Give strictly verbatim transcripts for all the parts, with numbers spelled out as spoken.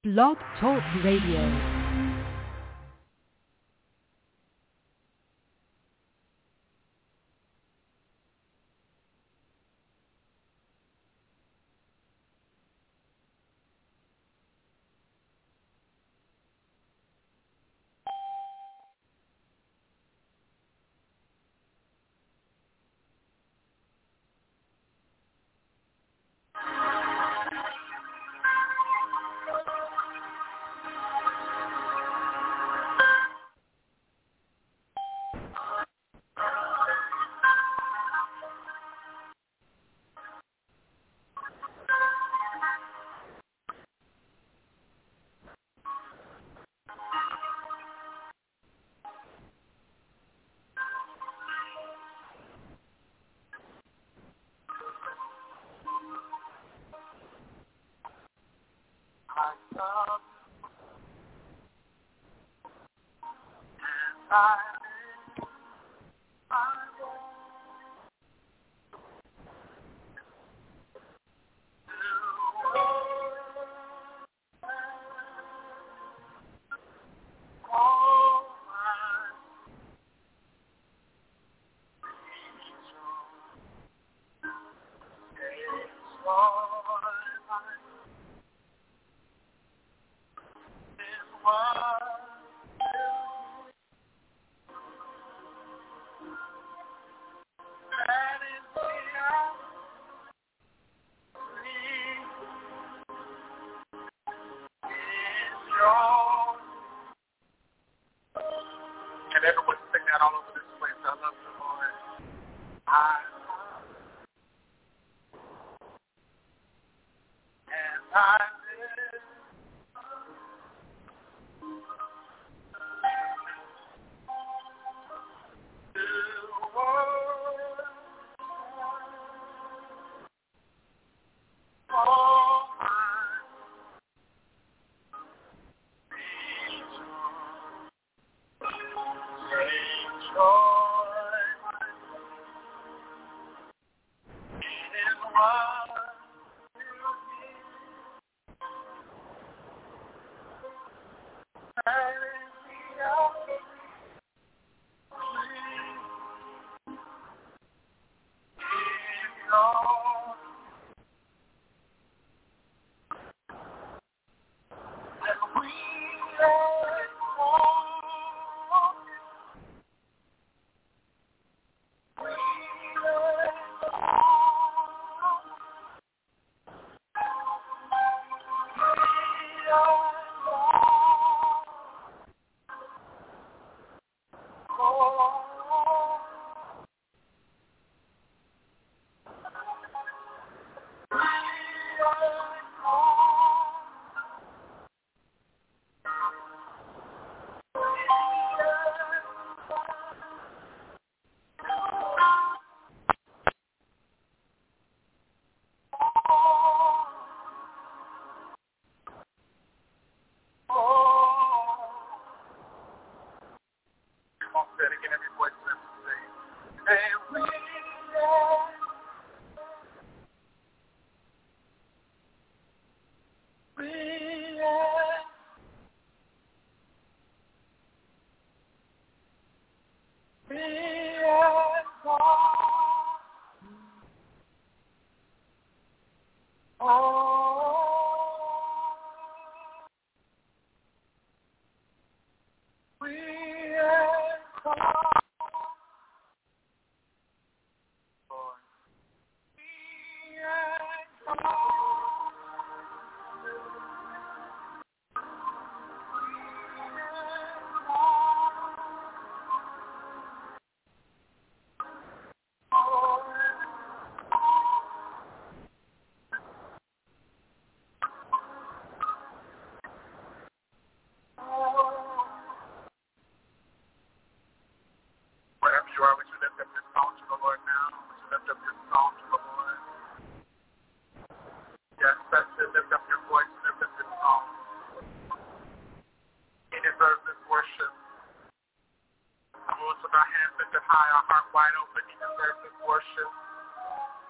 Blog Talk Radio.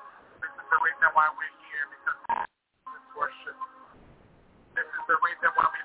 This is the reason why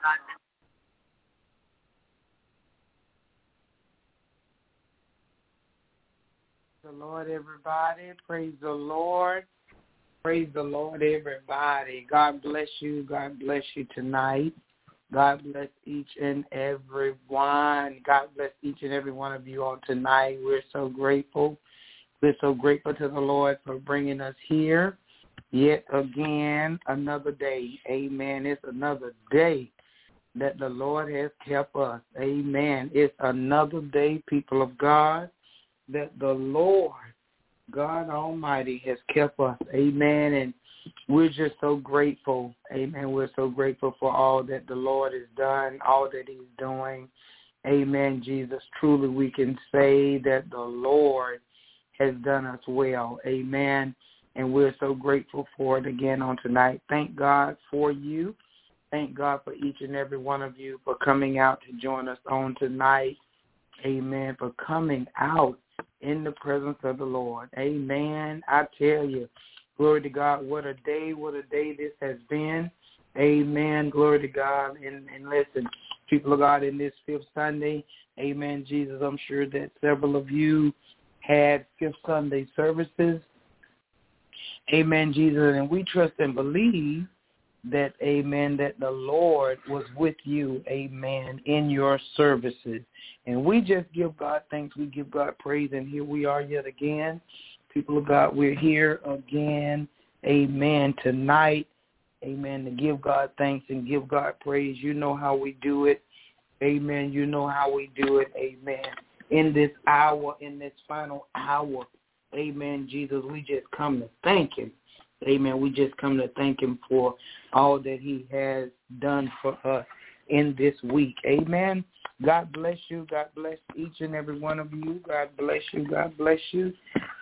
the Lord, everybody. Praise the Lord. Praise the Lord, everybody. God bless you. God bless you tonight. God bless each and every one. God bless each and every one of you on tonight. We're so grateful. We're so grateful to the Lord for bringing us here yet again another day. Amen. It's another day that the Lord has kept us. Amen. It's another day, people of God, that the Lord, God Almighty, has kept us. Amen. And we're just so grateful. Amen. We're so grateful for all that the Lord has done, all that he's doing. Amen, Jesus. Truly we can say that the Lord has done us well. Amen. And we're so grateful for it again on tonight. Thank God for you. Thank God for each and every one of you for coming out to join us on tonight. Amen. For coming out in the presence of the Lord. Amen. I tell you, glory to God, what a day, what a day this has been. Amen. Glory to God. And, and listen, people of God, in this fifth Sunday, amen, Jesus, I'm sure that several of you had fifth Sunday services. Amen, Jesus. And we trust and believe that, amen, that the Lord was with you, amen, in your services. And we just give God thanks. We give God praise. And here we are yet again. People of God, we're here again, amen, tonight, amen, to give God thanks and give God praise. You know how we do it. Amen. You know how we do it. Amen. In this hour, in this final hour, amen, Jesus, we just come to thank him. Amen. We just come to thank him for all that he has done for us in this week. Amen. God bless you. God bless each and every one of you. God bless you. God bless you.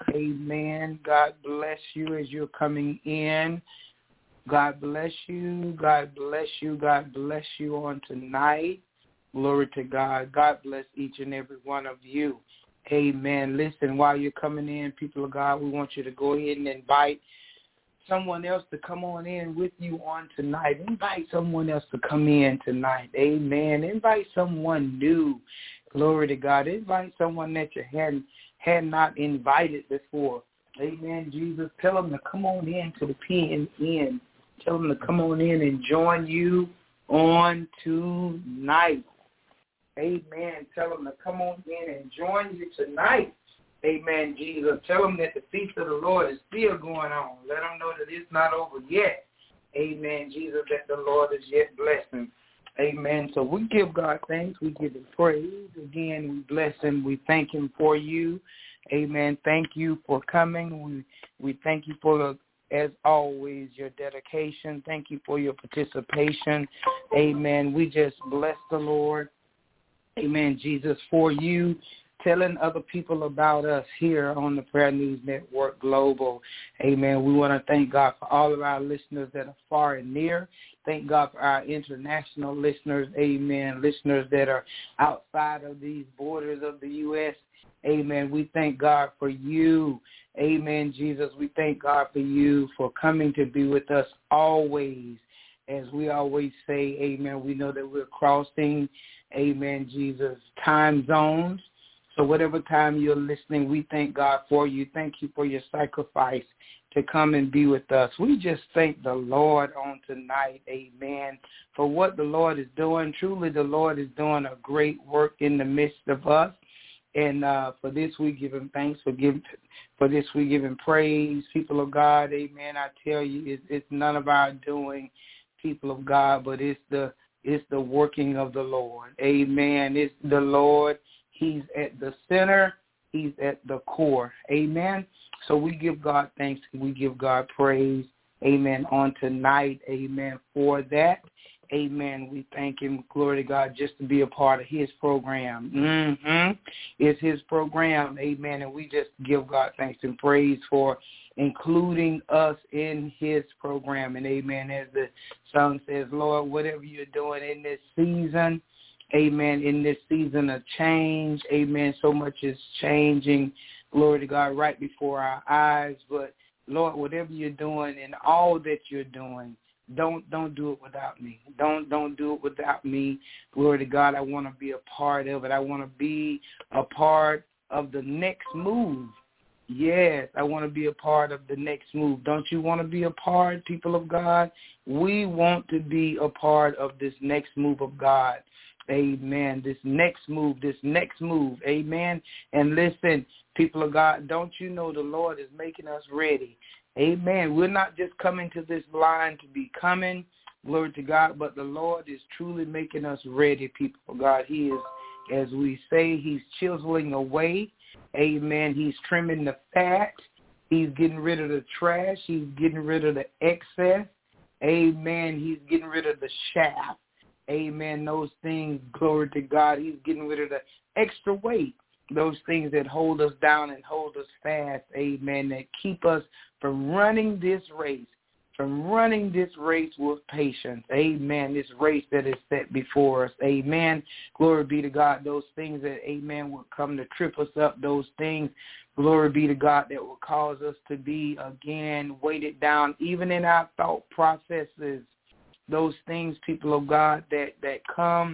Amen. God bless you as you're coming in. God bless you. God bless you. God bless you on tonight. Glory to God. God bless each and every one of you. Amen. Listen, while you're coming in, people of God, we want you to go ahead and invite someone else to come on in with you on tonight. Invite someone else to come in tonight. Amen. Invite someone new. Glory to God. Invite someone that you hadn't had not invited before. Amen. Jesus, tell them to come on in to the P N N. Tell them to come on in and join you on tonight. Amen. Tell them to come on in and join you tonight. Amen, Jesus. Tell them that the feast of the Lord is still going on. Let them know that it's not over yet. Amen, Jesus, that the Lord is yet blessing. Amen. So we give God thanks. We give him praise. Again, we bless him. We thank him for you. Amen. Thank you for coming. We we thank you for, as always, your dedication. Thank you for your participation. Amen. We just bless the Lord. Amen, Jesus, for you telling other people about us here on the Prayer News Network Global. Amen. We want to thank God for all of our listeners that are far and near. Thank God for our international listeners. Amen. Listeners that are outside of these borders of the U S. Amen. We thank God for you. Amen, Jesus. We thank God for you for coming to be with us always. As we always say, amen, we know that we're crossing, amen, Jesus, time zones. So whatever time you're listening, we thank God for you. Thank you for your sacrifice to come and be with us. We just thank the Lord on tonight, amen, for what the Lord is doing. Truly, the Lord is doing a great work in the midst of us. And uh, for this, we give him thanks. For, give, for this, we give him praise. People of God, amen, I tell you, it's, it's none of our doing, people of God, but it's the it's the working of the Lord. Amen. It's the Lord. He's at the center. He's at the core. Amen. So we give God thanks and we give God praise. Amen. On tonight. Amen. For that. Amen. We thank him. Glory to God, just to be a part of his program. Mm-hmm. It's his program. Amen. And we just give God thanks and praise for including us in his program. And amen. As the song says, Lord, whatever you're doing in this season, amen, in this season of change, amen, so much is changing, glory to God, right before our eyes. But, Lord, whatever you're doing and all that you're doing, don't don't do it without me. Don't don't do it without me. Glory to God. I want to be a part of it. I want to be a part of the next move. Yes, I want to be a part of the next move. Don't you want to be a part, people of God? We want to be a part of this next move of God. Amen. This next move, this next move. Amen. And listen, people of God, don't you know the Lord is making us ready? Amen. We're not just coming to this line to be coming, glory to God, but the Lord is truly making us ready, people of God. He is, as we say, he's chiseling away. Amen. He's trimming the fat. He's getting rid of the trash. He's getting rid of the excess. Amen. He's getting rid of the shaft. Amen. Those things, glory to God. He's getting rid of the extra weight. Those things that hold us down and hold us fast. Amen. That keep us from running this race. From running this race with patience. Amen. This race that is set before us. Amen. Glory be to God. Those things that, amen, will come to trip us up. Those things, glory be to God, that will cause us to be, again, weighted down, even in our thought processes. Those things, people of God, that, that come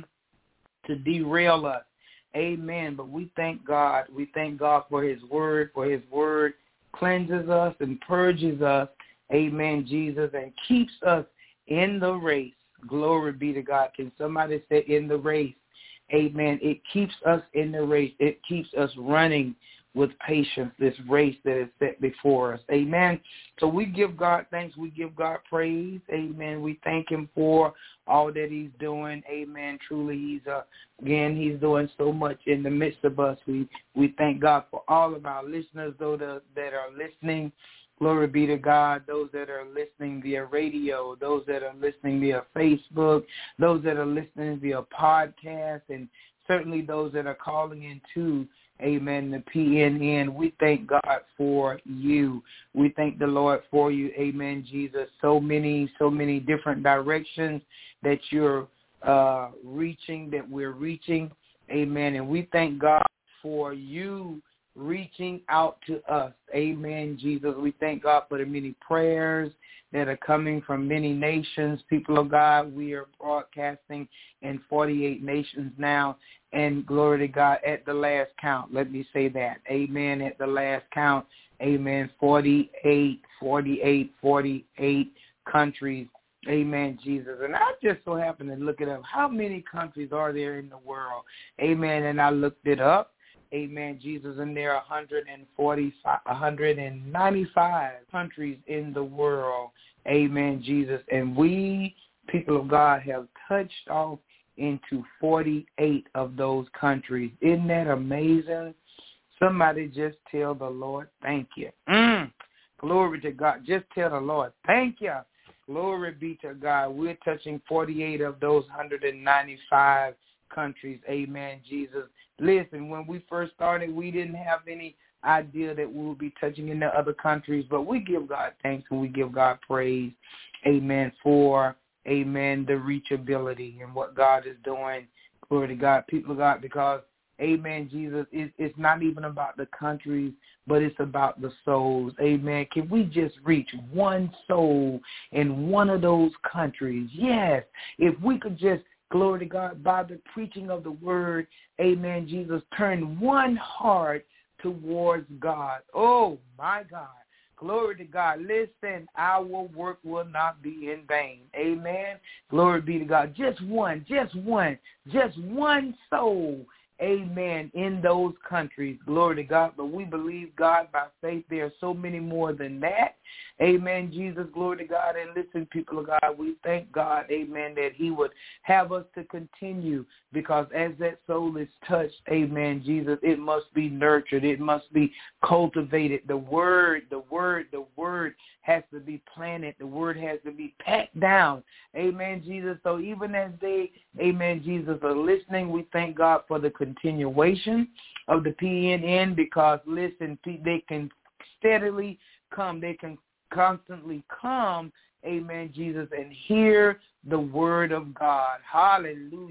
to derail us. Amen. But we thank God. We thank God for his word, for his word cleanses us and purges us. Amen, Jesus, and keeps us in the race. Glory be to God. Can somebody say in the race? Amen. It keeps us in the race. It keeps us running with patience, this race that is set before us. Amen. So we give God thanks. We give God praise. Amen. We thank him for all that he's doing. Amen. Truly, he's, uh, again, he's doing so much in the midst of us. We, we thank God for all of our listeners, though, the, that are listening. Glory be to God, those that are listening via radio, those that are listening via Facebook, those that are listening via podcast, and certainly those that are calling into, amen, the P N N. We thank God for you. We thank the Lord for you, amen, Jesus. So many, so many different directions that you're uh, reaching, that we're reaching, amen. And we thank God for you reaching out to us. Amen, Jesus. We thank God for the many prayers that are coming from many nations. People of God, we are broadcasting in forty-eight nations now, and glory to God at the last count. Let me say that. Amen, at the last count. Amen, forty-eight, forty-eight, forty-eight countries. Amen, Jesus. And I just so happened to look it up. How many countries are there in the world? Amen, and I looked it up. Amen, Jesus, and there are one hundred forty-five, one hundred ninety-five countries in the world. Amen, Jesus. And we, people of God, have touched off into forty-eight of those countries. Isn't that amazing? Somebody just tell the Lord, thank you. Mm. Glory to God. Just tell the Lord, thank you. Glory be to God. We're touching forty-eight of those one hundred ninety-five countries. Amen, Jesus. Listen, when we first started, we didn't have any idea that we would be touching in the other countries, but we give God thanks and we give God praise, amen, for, amen, the reachability and what God is doing. Glory to God, people of God, because, amen, Jesus, it, it's not even about the countries, but it's about the souls. Amen. Can we just reach one soul in one of those countries? Yes. If we could just, glory to God, by the preaching of the word, amen, Jesus, turn one heart towards God. Oh, my God. Glory to God. Listen, our work will not be in vain. Amen. Glory be to God. Just one, just one, just one soul, amen, in those countries. Glory to God. But we believe God by faith. There are so many more than that. Amen, Jesus. Glory to God. And listen, people of God, we thank God, amen, that he would have us to continue, because as that soul is touched, amen, Jesus, it must be nurtured. It must be cultivated. The word, the word, the word has to be planted. The word has to be packed down. Amen, Jesus. So even as they, amen, Jesus, are listening, we thank God for the continuation of the P N N, because, listen, they can steadily come. They can constantly come, amen, Jesus, and hear the word of God. Hallelujah.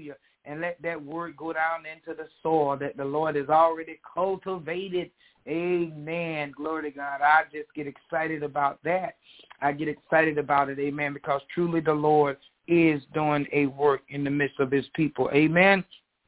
and let that word go down into the soil that the Lord has already cultivated. Amen. Glory to God. I just get excited about that. I get excited about it. Amen. Because truly the Lord is doing a work in the midst of his people. Amen.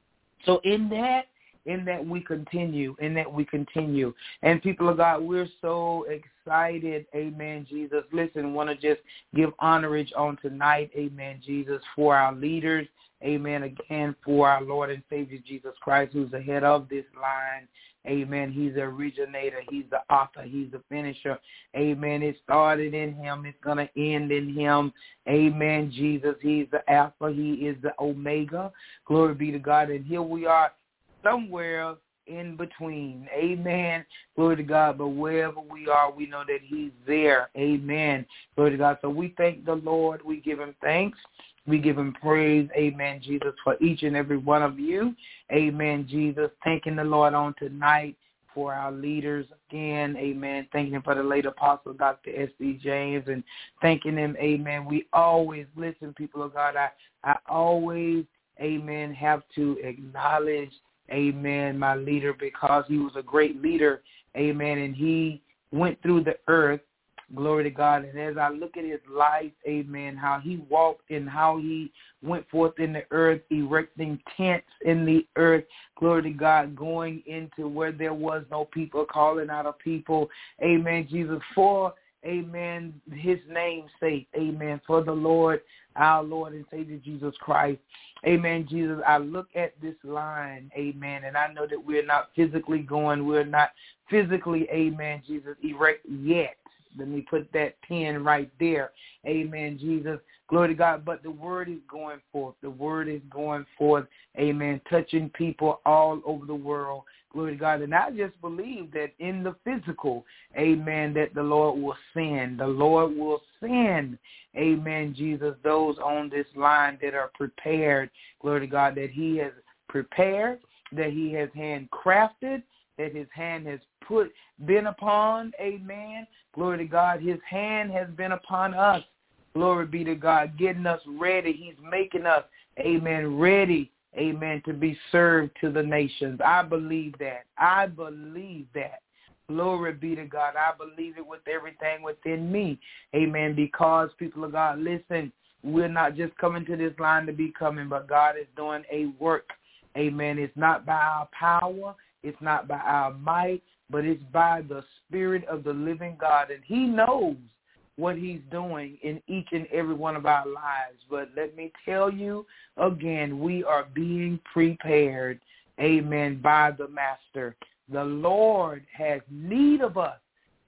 So in that, in that we continue, in that we continue. And people of God, we're so excited. Amen, Jesus. Listen, want to just give honorage on tonight. Amen, Jesus, for our leaders. Amen. Again, for our Lord and Savior Jesus Christ, who's the head of this line. Amen. He's the originator. He's the author. He's the finisher. Amen. It started in him. It's going to end in him. Amen. Jesus, he's the Alpha. He is the Omega. Glory be to God. And here we are somewhere in between. Amen. Glory to God. But wherever we are, we know that he's there. Amen. Glory to God. So we thank the Lord. We give him thanks. We give him praise, amen, Jesus, for each and every one of you. Amen, Jesus. Thanking the Lord on tonight for our leaders again, amen. Thanking him for the late apostle, Doctor S D James, and thanking him, amen. We always, listen, people of God, I, I always, amen, have to acknowledge, amen, my leader, because he was a great leader, amen, and he went through the earth. Glory to God. And as I look at his life, amen, how he walked and how he went forth in the earth, erecting tents in the earth, glory to God, going into where there was no people, calling out a people, amen, Jesus, for, amen, his name's sake, amen, for the Lord, our Lord and Savior Jesus Christ. Amen, Jesus, I look at this line, amen, and I know that we're not physically going, we're not physically, amen, Jesus, erect yet. Let me put that pin right there. Amen, Jesus. Glory to God. But the word is going forth. The word is going forth. Amen. Touching people all over the world. Glory to God. And I just believe that in the physical, amen, that the Lord will send. The Lord will send, amen, Jesus, those on this line that are prepared. Glory to God, that he has prepared, that he has handcrafted, that his hand has put, been upon, amen. Glory to God. His hand has been upon us. Glory be to God, getting us ready. He's making us, amen, ready, amen, to be served to the nations. I believe that. I believe that. Glory be to God. I believe it with everything within me, amen, because, people of God, listen, we're not just coming to this line to be coming, but God is doing a work, amen. It's not by our power. It's not by our might, but it's by the Spirit of the living God. And he knows what he's doing in each and every one of our lives. But let me tell you again, we are being prepared, amen, by the Master. The Lord has need of us.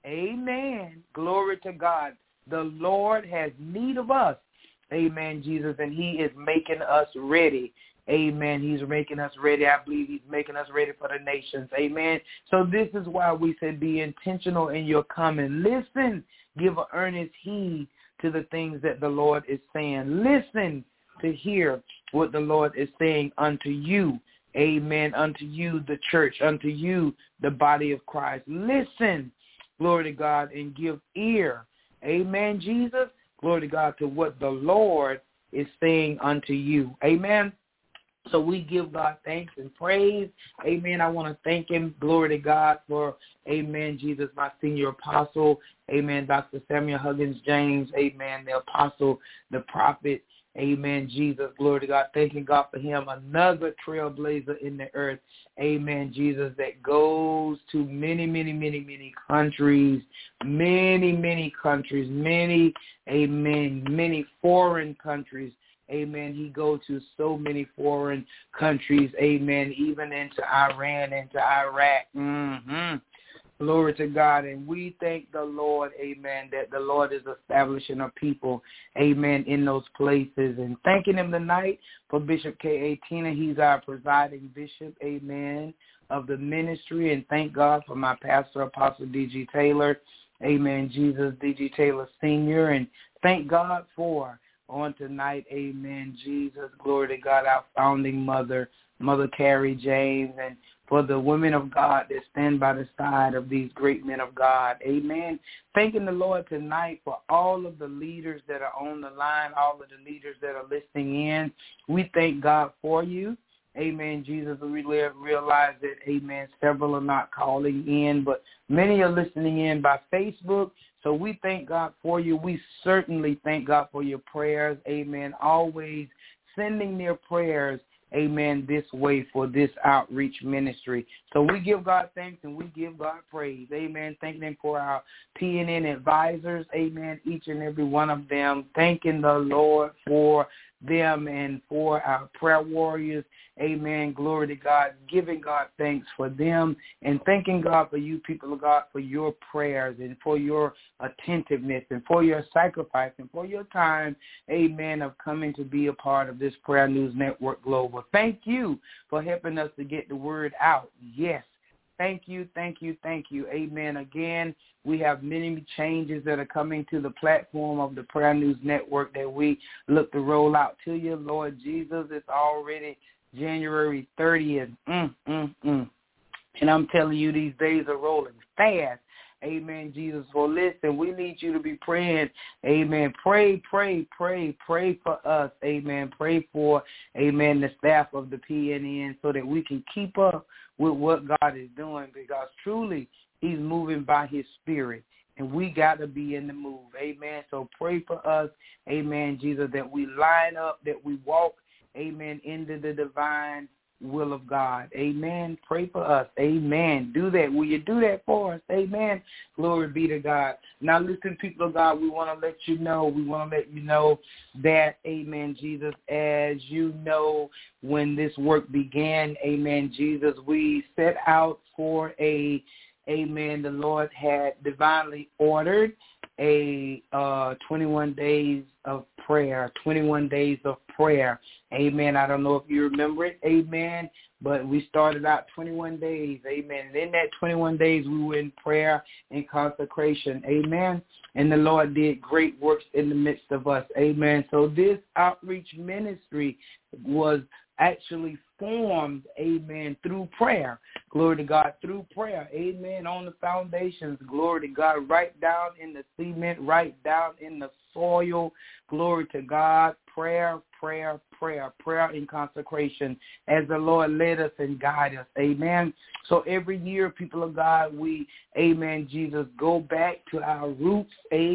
Amen. Glory to God. The Lord has need of us. Amen, Jesus. And he is making us ready. Amen. He's making us ready. I believe he's making us ready for the nations. Amen. So this is why we said be intentional in your coming. Listen, give an earnest heed to the things that the Lord is saying. Listen to hear what the Lord is saying unto you. Amen. Unto you, the church, unto you, the body of Christ. Listen, glory to God, and give ear. Amen, Jesus. Glory to God, to what the Lord is saying unto you. Amen. So we give God thanks and praise. Amen. I want to thank him. Glory to God for, amen, Jesus, my senior apostle. Amen, Doctor Samuel Huggins James. Amen, the apostle, the prophet. Amen, Jesus. Glory to God. Thanking God for him. Another trailblazer in the earth. Amen, Jesus, that goes to many, many, many, many countries. Many, many countries. Many, amen, many foreign countries. Amen. He goes to so many foreign countries. Amen. Even into Iran, into Iraq. Mm-hmm. Glory to God. And we thank the Lord, amen, that the Lord is establishing a people, amen, in those places. And thanking him tonight for Bishop K A. Tina. He's our presiding bishop, amen, of the ministry. And thank God for my pastor, Apostle D G. Taylor. Amen. Jesus, D G. Taylor Senior. And thank God for on tonight, amen, Jesus, glory to God, our founding mother, Mother Carrie James, and for the women of God that stand by the side of these great men of God. Amen. Thanking the Lord tonight for all of the leaders that are on the line, all of the leaders that are listening in. We thank God for you. Amen, Jesus. We realize that, amen, several are not calling in, but many are listening in by Facebook. So we thank God for you. We certainly thank God for your prayers. Amen. Always sending their prayers, amen, this way for this outreach ministry. So we give God thanks and we give God praise. Amen. Thanking Him for our P N N advisors. Amen. Each and every one of them. Thanking the Lord for them and for our prayer warriors. Amen. Glory to God. Giving God thanks for them and thanking God for you, people of God, for your prayers and for your attentiveness and for your sacrifice and for your time, amen, of coming to be a part of this Prayer News Network Global. Thank you for helping us to get the word out. Yes. Thank you, thank you, thank you. Amen. Again, we have many changes that are coming to the platform of the Prayer News Network that we look to roll out to you. Lord Jesus, it's already January thirtieth. Mm, mm, mm. And I'm telling you, these days are rolling fast. Amen, Jesus. Well, listen, we need you to be praying. Amen. Pray, pray, pray, pray for us. Amen. Pray for, amen, the staff of the P N N so that we can keep up with what God is doing, because truly He's moving by His Spirit, and we got to be in the move. Amen. So pray for us. Amen, Jesus, that we line up, that we walk, amen, into the divine will of God. Amen. Pray for us. Amen. Do that. Will you do that for us? Amen. Glory be to God. Now listen, people of God, we want to let you know, we want to let you know that, amen, Jesus, as you know, when this work began, amen, Jesus, we set out for a, amen, the Lord had divinely ordered a uh, twenty-one days of prayer, twenty-one days of prayer. Amen. I don't know if you remember it. Amen. But we started out twenty-one days. Amen. And in that twenty-one days, we were in prayer and consecration. Amen. And the Lord did great works in the midst of us. Amen. So this outreach ministry was actually formed, amen, through prayer. Glory to God, through prayer. Amen. On the foundations. Glory to God. Right down in the cement, right down in the soil. Glory to God. Prayer, prayer, prayer, prayer and consecration as the Lord led us and guided us. Amen. So every year, people of God, we, amen, Jesus, go back to our roots.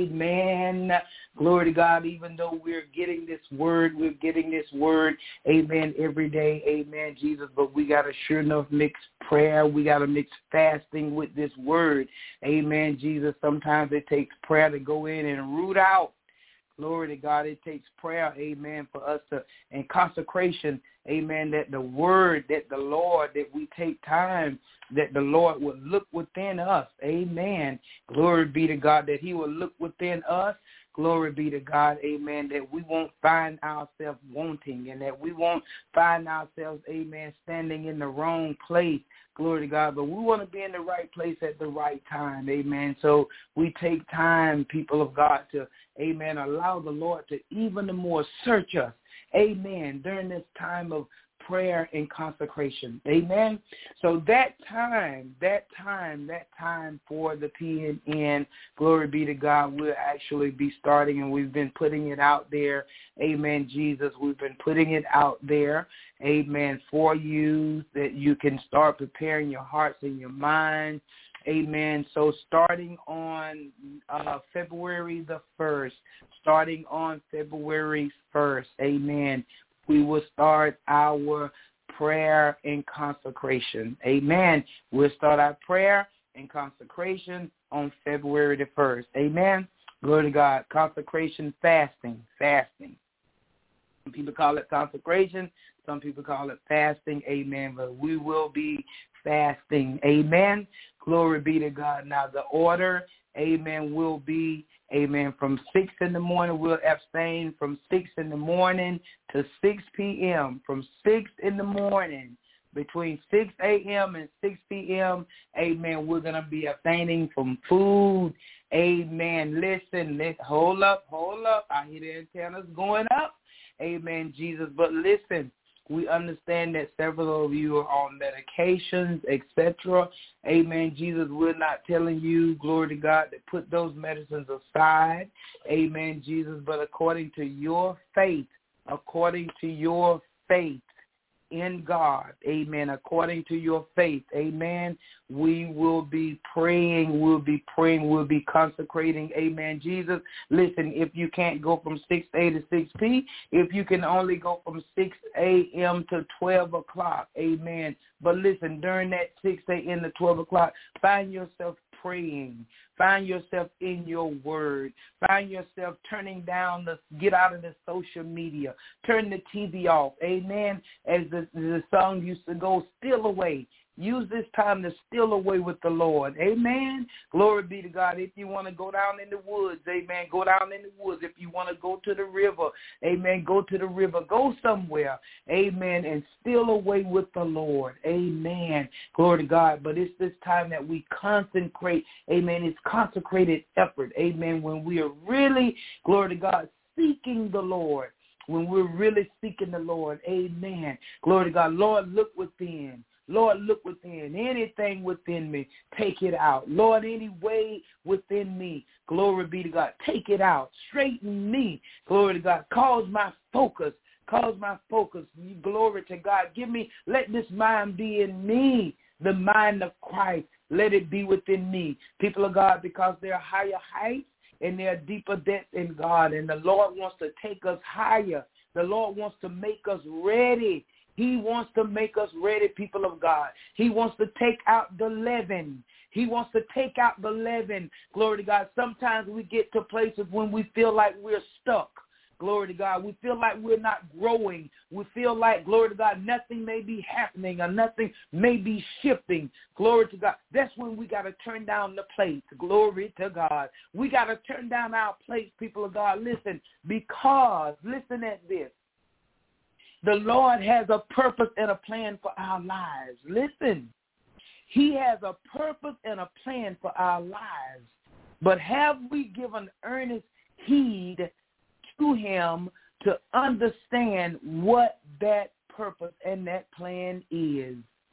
Amen. Glory to God. Even though we're getting this word, we're getting this word, amen, every day. Amen, Jesus. But we got to sure enough mix prayer. We got to mix fasting with this word. Amen, Jesus. Sometimes it takes prayer to go in and root out. Glory to God. It takes prayer, amen, for us to, and consecration, amen, that the word, that the Lord, that we take time, that the Lord will look within us. Amen. Glory be to God, that He will look within us. Glory be to God, amen, that we won't find ourselves wanting and that we won't find ourselves, amen, standing in the wrong place. Glory to God. But we want to be in the right place at the right time. Amen. So we take time, people of God, to, amen, allow the Lord to even the more search us. Amen. During this time of prayer and consecration. Amen. So that time, that time, that time for the P N N, glory be to God, will actually be starting, and we've been putting it out there. Amen, Jesus. We've been putting it out there. Amen, for you, that you can start preparing your hearts and your minds. Amen. So starting on uh, February the first, starting on February first, amen, we will start our prayer and consecration. Amen. We'll start our prayer and consecration on February the first. Amen. Glory to God. Consecration, fasting, fasting. Some people call it consecration. Some people call it fasting. Amen. But we will be fasting. Amen. Glory be to God. Now the order, amen, will be, amen, from six in the morning. We'll abstain from six in the morning to six p.m. From six in the morning, between six a.m. and six p.m., amen, we're going to be abstaining from food. Amen. Listen, let's hold up, hold up. I hear the antennas going up. Amen, Jesus. But listen, We understand that several of you are on medications, et cetera. Amen. Jesus, we're not telling you, glory to God, to put those medicines aside. Amen, Jesus. But according to your faith, according to your faith in God, amen, according to your faith, amen, we will be praying, we'll be praying, we'll be consecrating, amen, Jesus. Listen, if you can't go from six A to six P, if you can only go from six A.M. to twelve o'clock, amen, but listen, during that six A.M. to twelve o'clock, find yourself praying. Find yourself in your word. Find yourself turning down the, get out of the social media. Turn the T V off. Amen. As the, the song used to go, steal away. Use this time to steal away with the Lord. Amen. Glory be to God. If you want to go down in the woods, amen, go down in the woods. If you want to go to the river, amen, go to the river. Go somewhere, amen, and steal away with the Lord. Amen. Glory to God. But it's this time that we consecrate, amen, it's consecrated effort, amen, when we are really, glory to God, seeking the Lord. When we're really seeking the Lord, amen. Glory to God. Lord, look within. Lord, look within. Anything within me, take it out. Lord, any way within me, glory be to God, take it out. Straighten me, glory to God. Cause my focus. Cause my focus. Glory to God. Give me, let this mind be in me, the mind of Christ. Let it be within me. People of God, because there are higher heights and there are deeper depths in God. And the Lord wants to take us higher. The Lord wants to make us ready. He wants to make us ready, people of God. He wants to take out the leaven. He wants to take out the leaven. Glory to God. Sometimes we get to places when we feel like we're stuck. Glory to God. We feel like we're not growing. We feel like, glory to God, nothing may be happening or nothing may be shifting. Glory to God. That's when we got to turn down the plates. Glory to God. We got to turn down our plates, people of God. Listen, because, listen at this. The Lord has a purpose and a plan for our lives. Listen, he has a purpose and a plan for our lives. But have we given earnest heed to him to understand what that purpose and that plan is?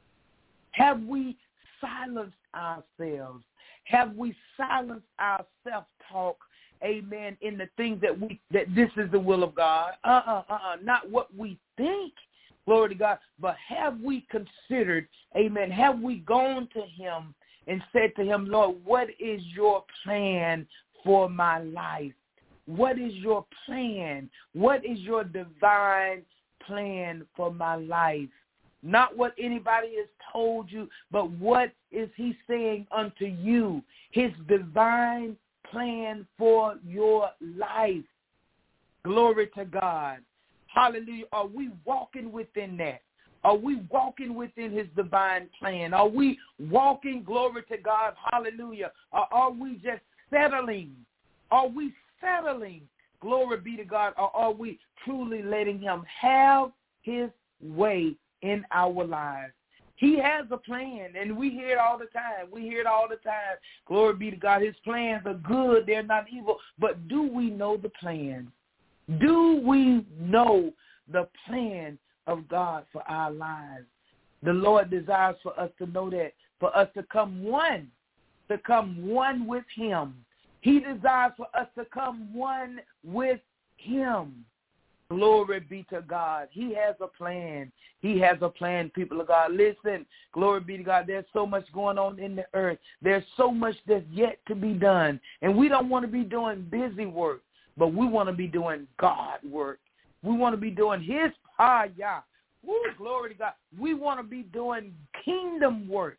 Have we silenced ourselves? Have we silenced our self-talk, amen, in the things that we, that this is the will of God? Uh-uh, uh-uh, not what we think, glory to God, but have we considered, amen, have we gone to him and said to him, Lord, what is your plan for my life? What is your plan? What is your divine plan for my life? Not what anybody has told you, but what is he saying unto you? His divine plan for your life. Glory to God. Hallelujah. Are we walking within that? Are we walking within his divine plan? Are we walking, glory to God, hallelujah? Or are we just settling? Are we settling, glory be to God, or are we truly letting him have his way in our lives? He has a plan, and we hear it all the time. We hear it all the time. Glory be to God. His plans are good. They're not evil. But do we know the plan? Do we know the plan of God for our lives? The Lord desires for us to know that, for us to come one, to come one with him. He desires for us to come one with him. Glory be to God. He has a plan. He has a plan, people of God. Listen, glory be to God. There's so much going on in the earth. There's so much that's yet to be done. And we don't want to be doing busy work, but we want to be doing God work. We want to be doing his ah, yeah. Woo, glory to God. We want to be doing kingdom work.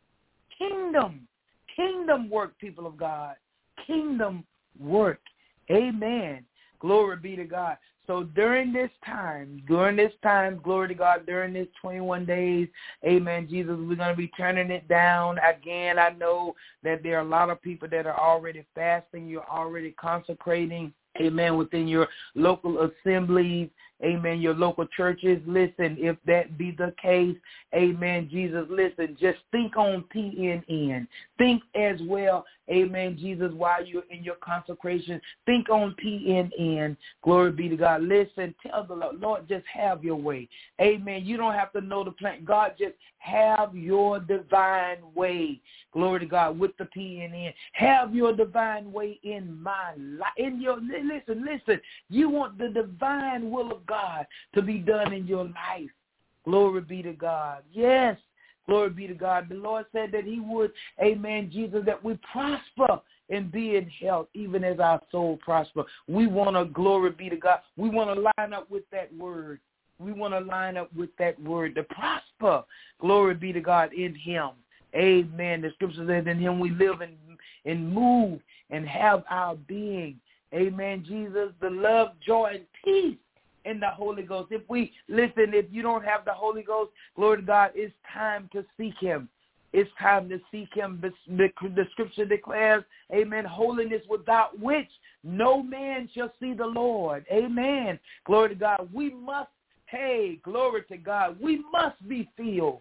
Kingdom. Kingdom work, people of God. Kingdom work. Amen. Glory be to God. So during this time, during this time, glory to God, during this twenty-one days, amen, Jesus, we're going to be turning it down. Again, I know that there are a lot of people that are already fasting. You're already consecrating, amen, within your local assemblies, amen, your local churches. Listen, if that be the case, amen, Jesus, listen, just think on P N N. Think as well amen, Jesus, while you're in your consecration, think on P N N. Glory be to God. Listen, tell the Lord, Lord, just have your way. Amen. You don't have to know the plan. God, just have your divine way. Glory to God with the P N N. Have your divine way in my life. In your listen, listen. You want the divine will of God to be done in your life. Glory be to God. Yes. Glory be to God. The Lord said that he would, amen, Jesus, that we prosper and be in health, even as our soul prosper. We want to, glory be to God, we want to line up with that word. We want to line up with that word to prosper. Glory be to God in him. Amen. The scripture says in him we live and, and move and have our being. Amen, Jesus, the love, joy, and peace in the Holy Ghost. If we, listen, if you don't have the Holy Ghost, glory to God, it's time to seek him. It's time to seek him. The, the, the scripture declares, amen, holiness without which no man shall see the Lord. Amen. Glory to God. We must, hey, glory to God. We must be filled,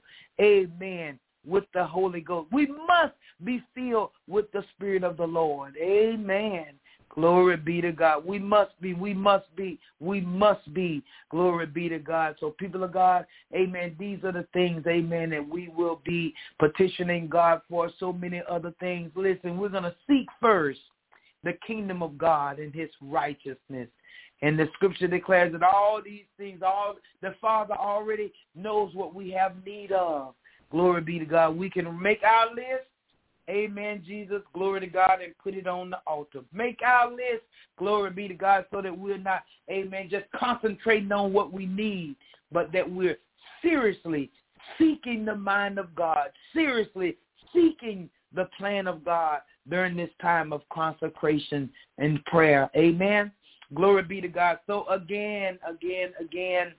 amen, with the Holy Ghost. We must be filled with the Spirit of the Lord. Amen. Glory be to God. We must be, we must be, we must be. Glory be to God. So people of God, amen, these are the things, amen, that we will be petitioning God for. So many other things. Listen, we're going to seek first the kingdom of God and his righteousness. And the scripture declares that all these things, all the Father already knows what we have need of. Glory be to God. We can make our list. Amen, Jesus, glory to God, and put it on the altar. Make our list, glory be to God, so that we're not, amen, just concentrating on what we need, but that we're seriously seeking the mind of God, seriously seeking the plan of God during this time of consecration and prayer. Amen. Glory be to God. So again, again, again,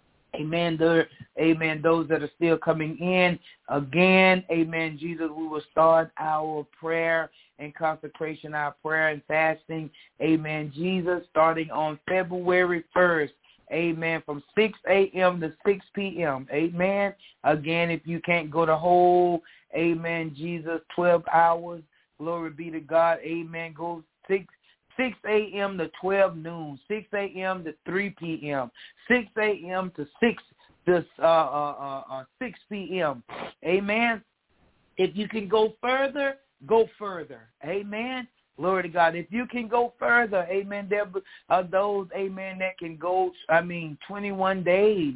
amen, there, amen, those that are still coming in, again, amen, Jesus, we will start our prayer and consecration, our prayer and fasting, amen, Jesus, starting on February first, amen, from six a.m. to six p.m., amen. Again, if you can't go the whole, amen, Jesus, twelve hours, glory be to God, amen, go six six a.m. to twelve noon, six a.m. to three p.m., six a.m. to six to uh, uh, uh, six p.m. Amen. If you can go further, go further. Amen. Glory to God. If you can go further, amen, there are those, amen, that can go, I mean, twenty-one days,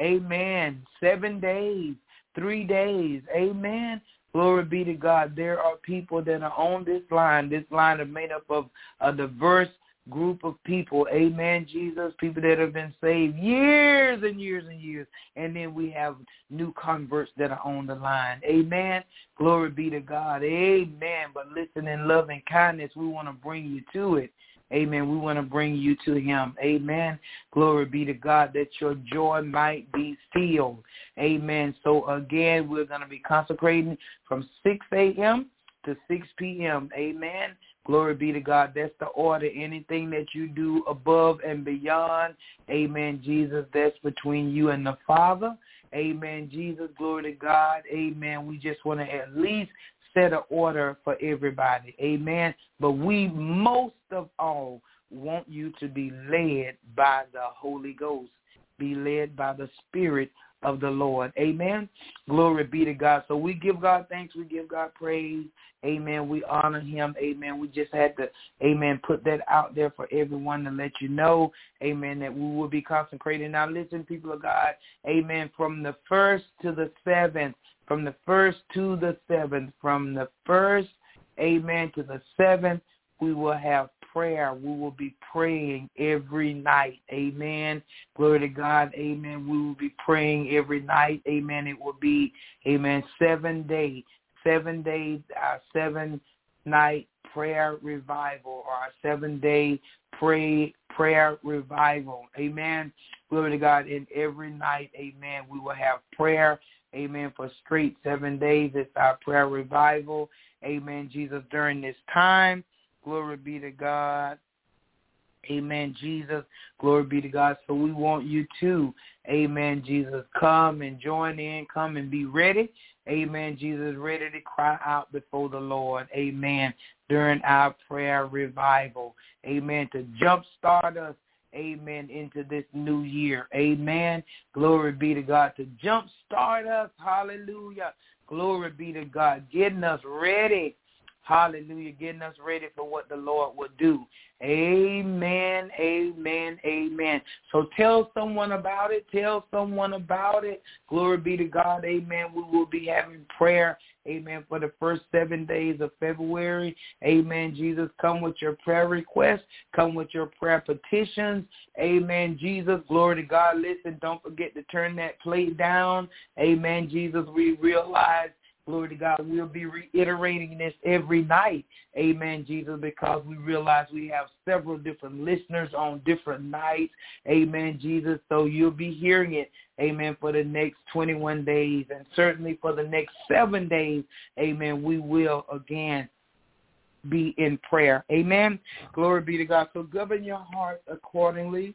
amen, seven days, three days, amen. Glory be to God. There are people that are on this line. This line is made up of a diverse group of people. Amen, Jesus. People that have been saved years and years and years. And then we have new converts that are on the line. Amen. Glory be to God. Amen. But listen, in love and kindness, we want to bring you to it. Amen. We want to bring you to him. Amen. Glory be to God, that your joy might be filled. Amen. So again, we're going to be consecrating from six a.m. to six p.m. Amen. Glory be to God. That's the order. Anything that you do above and beyond, amen, Jesus, that's between you and the Father. Amen, Jesus. Glory to God. Amen. We just want to at least set an order for everybody. Amen. But we most of all want you to be led by the Holy Ghost. Be led by the Spirit of the Lord. Amen. Glory be to God. So we give God thanks. We give God praise. Amen. We honor him. Amen. We just had to, amen, put that out there for everyone to let you know, amen, that we will be consecrating. Now listen, people of God, amen, from the first to the seventh, from the first to the seventh, from the first, amen, to the seventh, we will have prayer. We will be praying every night. Amen. Glory to God. Amen. We will be praying every night. Amen. It will be, amen, seven days, seven days, our seven night prayer revival, or our seven day pray prayer revival. Amen. Glory to God. And every night, amen, we will have prayer. Amen. For straight seven days. It's our prayer revival. Amen. Jesus, during this time. Glory be to God. Amen, Jesus. Glory be to God. So we want you to, Amen, Jesus. Come and join in. Come and be ready. Amen, Jesus. Ready to cry out before the Lord. Amen. During our prayer revival. Amen. To jumpstart us. Amen. Into this new year. Amen. Glory be to God. To jumpstart us. Hallelujah. Glory be to God. Getting us ready. Hallelujah. Getting us ready for what the Lord will do. Amen, amen, amen. So tell someone about it. Tell someone about it. Glory be to God. Amen. We will be having prayer. Amen. For the first seven days of February. Amen. Jesus, come with your prayer requests. Come with your prayer petitions. Amen. Jesus, glory to God. Listen, don't forget to turn that plate down. Amen. Jesus, we realize, glory to God, we'll be reiterating this every night. Amen, Jesus, because we realize we have several different listeners on different nights. Amen, Jesus. So you'll be hearing it, amen, for the next twenty-one days. And certainly for the next seven days, amen, we will again be in prayer. Amen. Glory be to God. So govern your heart accordingly.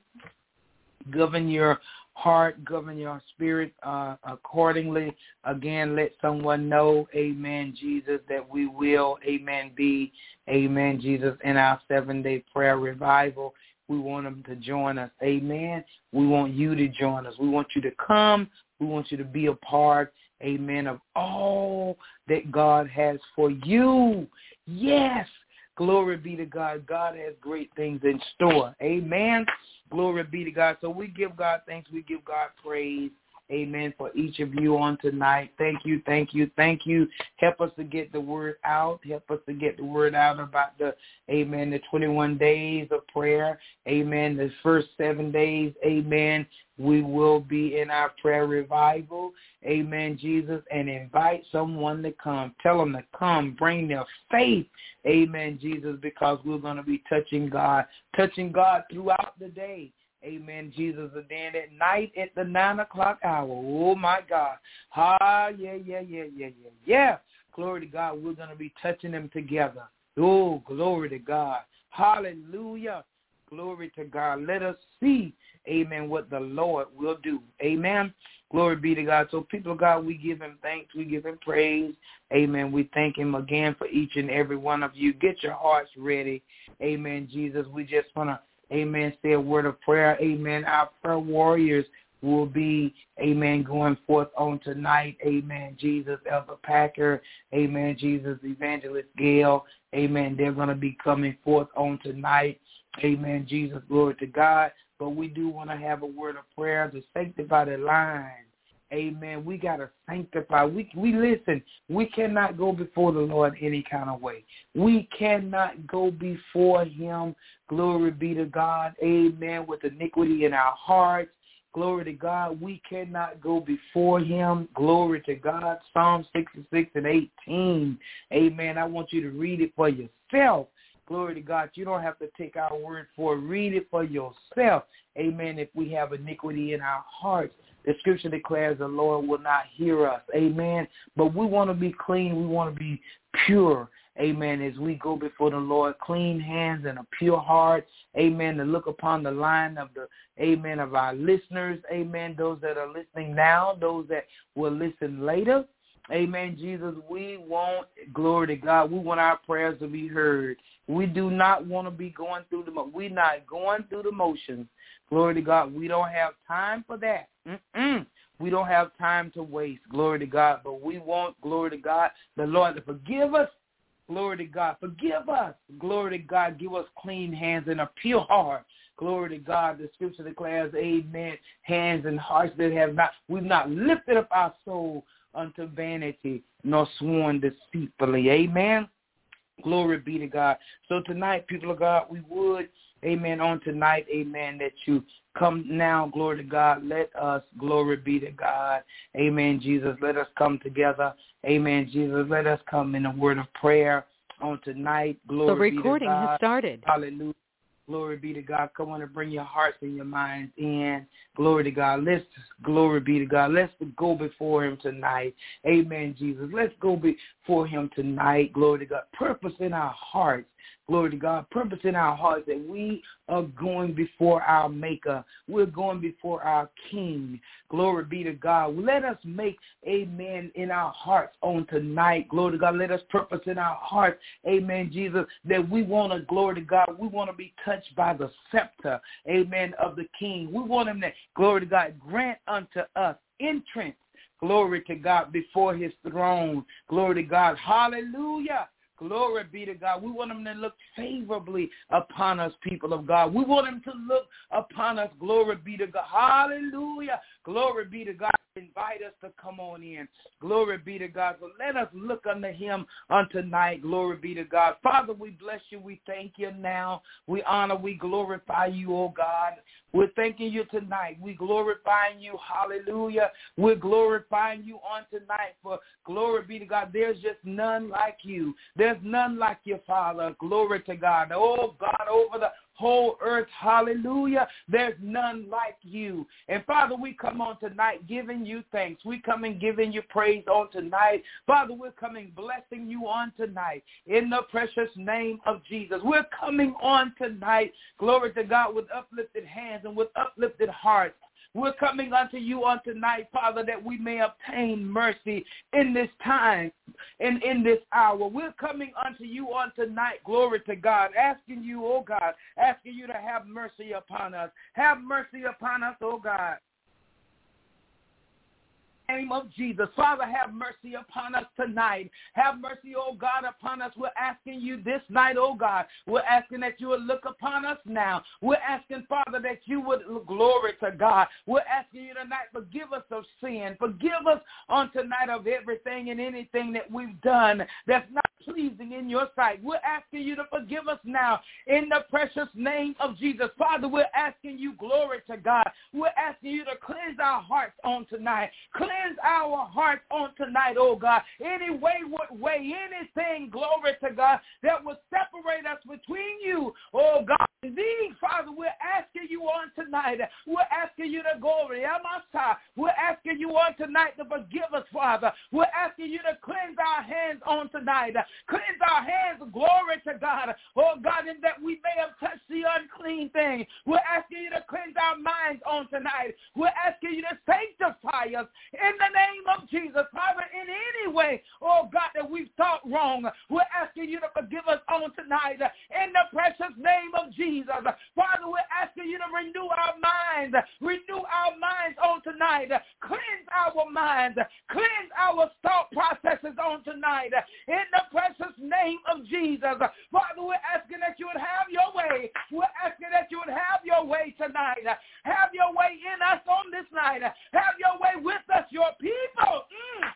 Govern your heart, govern your spirit uh, accordingly. Again, let someone know, amen, Jesus, that we will, amen, be, amen, Jesus, in our seven-day prayer revival. We want them to join us, amen. We want you to join us. We want you to come. We want you to be a part, amen, of all that God has for you. Yes. Glory be to God. God has great things in store. Amen. Glory be to God. So we give God thanks. We give God praise. Amen. For each of you on tonight. Thank you. Thank you. Thank you. Help us to get the word out. Help us to get the word out about the, amen, the twenty-one days of prayer. Amen. The first seven days. Amen. We will be in our prayer revival. Amen, Jesus. And invite someone to come. Tell them to come. Bring their faith. Amen, Jesus, because we're going to be touching God. Touching God throughout the day. Amen, Jesus. And then at night at the nine o'clock hour. Oh, my God. Ah, yeah, yeah, yeah, yeah, yeah, yeah. Glory to God. We're going to be touching them together. Oh, glory to God. Hallelujah. Glory to God. Let us see, amen, what the Lord will do. Amen. Glory be to God. So, people of God, we give him thanks. We give him praise. Amen. We thank him again for each and every one of you. Get your hearts ready. Amen, Jesus. We just want to, amen, say a word of prayer. Amen. Our prayer warriors will be, amen, going forth on tonight. Amen, Jesus. Elder Packer. Amen, Jesus. Evangelist Gail. Amen. They're going to be coming forth on tonight. Amen, Jesus. Glory to God. But we do want to have a word of prayer to sanctify the line. Amen. We got to sanctify. We we listen. We cannot go before the Lord any kind of way. We cannot go before him. Glory be to God. Amen. With iniquity in our hearts. Glory to God. We cannot go before him. Glory to God. Psalm sixty-six and eighteen. Amen. I want you to read it for yourself. Glory to God. You don't have to take our word for it. Read it for yourself. Amen. If we have iniquity in our hearts, the scripture declares the Lord will not hear us. Amen. But we want to be clean. We want to be pure. Amen. As we go before the Lord, clean hands and a pure heart. Amen. To look upon the line of the, amen, of our listeners. Amen. Those that are listening now, those that will listen later. Amen, Jesus. We want, glory to God, we want our prayers to be heard. We do not want to be going through the, we're not going through the motions. Glory to God. We don't have time for that. Mm-mm. We don't have time to waste. Glory to God. But we want, glory to God, the Lord to forgive us. Glory to God. Forgive us. Glory to God. Give us clean hands and a pure heart. Glory to God. The scripture declares, amen, hands and hearts that have not, we've not lifted up our soul unto vanity, nor sworn deceitfully. Amen. Glory be to God. So tonight, people of God, we would, amen, on tonight, amen, that you come now, glory to God. Let us, glory be to God. Amen, Jesus. Let us come together. Amen, Jesus. Let us come in a word of prayer on tonight. Glory be to God. The recording has started. Hallelujah. Glory be to God. Come on and bring your hearts and your minds in. Glory to God. Let's, glory be to God. Let's go before him tonight. Amen, Jesus. Let's go before him tonight. Glory to God. Purpose in our hearts. glory to God, purpose in our hearts that we are going before our Maker. We're going before our King. Glory be to God. Let us make, amen, in our hearts on tonight. Glory to God. Let us purpose in our hearts, amen, Jesus, that we want to, glory to God, we want to be touched by the scepter, amen, of the King. We want him to, glory to God, grant unto us entrance, glory to God, before his throne. Glory to God. Hallelujah. Glory be to God. We want him to look favorably upon us, people of God. We want him to look upon us. Glory be to God. Hallelujah. Glory be to God. Invite us to come on in. Glory be to God. So let us look unto him on tonight. Glory be to God. Father, we bless you. We thank you now. We honor, we glorify you, oh God. We're thanking you tonight. We glorifying you. Hallelujah. We're glorifying you on tonight. For glory be to God. There's just none like you. There's none like you, Father. Glory to God. Oh God, over the whole earth, hallelujah, there's none like you. And Father, we come on tonight giving you thanks. We come and giving you praise on tonight. Father, we're coming blessing you on tonight in the precious name of Jesus. We're coming on tonight, glory to God, with uplifted hands and with uplifted hearts. We're coming unto you on tonight, Father, that we may obtain mercy in this time and in this hour. We're coming unto you on tonight, glory to God, asking you, oh God, asking you to have mercy upon us. Have mercy upon us, oh God. Name of Jesus. Father, have mercy upon us tonight. Have mercy, oh God, upon us. We're asking you this night, oh God. We're asking that you would look upon us now. We're asking, Father, that you would, glory to God. We're asking you tonight, forgive us of sin. Forgive us on tonight of everything and anything that we've done that's not pleasing in your sight. We're asking you to forgive us now in the precious name of Jesus. Father, we're asking you, glory to God. We're asking you to cleanse our hearts on tonight. Cleanse our hearts on tonight, oh God. Any wayward way, anything, glory to God, that will separate us between you, oh God. Indeed, Father, we're asking you on tonight. We're asking you to glory. We're asking you on tonight to forgive us, Father. We're asking you to cleanse our hands on tonight. Cleanse our hands, glory to God. Oh God, in that we may have touched the unclean thing. We're asking you to cleanse our minds on tonight. We're asking you to sanctify us in the name of Jesus. Father, in any way, oh God, that we've thought wrong, we're asking you to forgive us on tonight in the precious name of Jesus. Father, we're asking you to renew our minds. Renew our minds on tonight. Cleanse our minds. Cleanse our thought processes on tonight in the precious name of Jesus. Father, we're asking that you would have your way. We're asking that you would have your way tonight. Have your way in us on this night. Have your way with us, your people. Mm.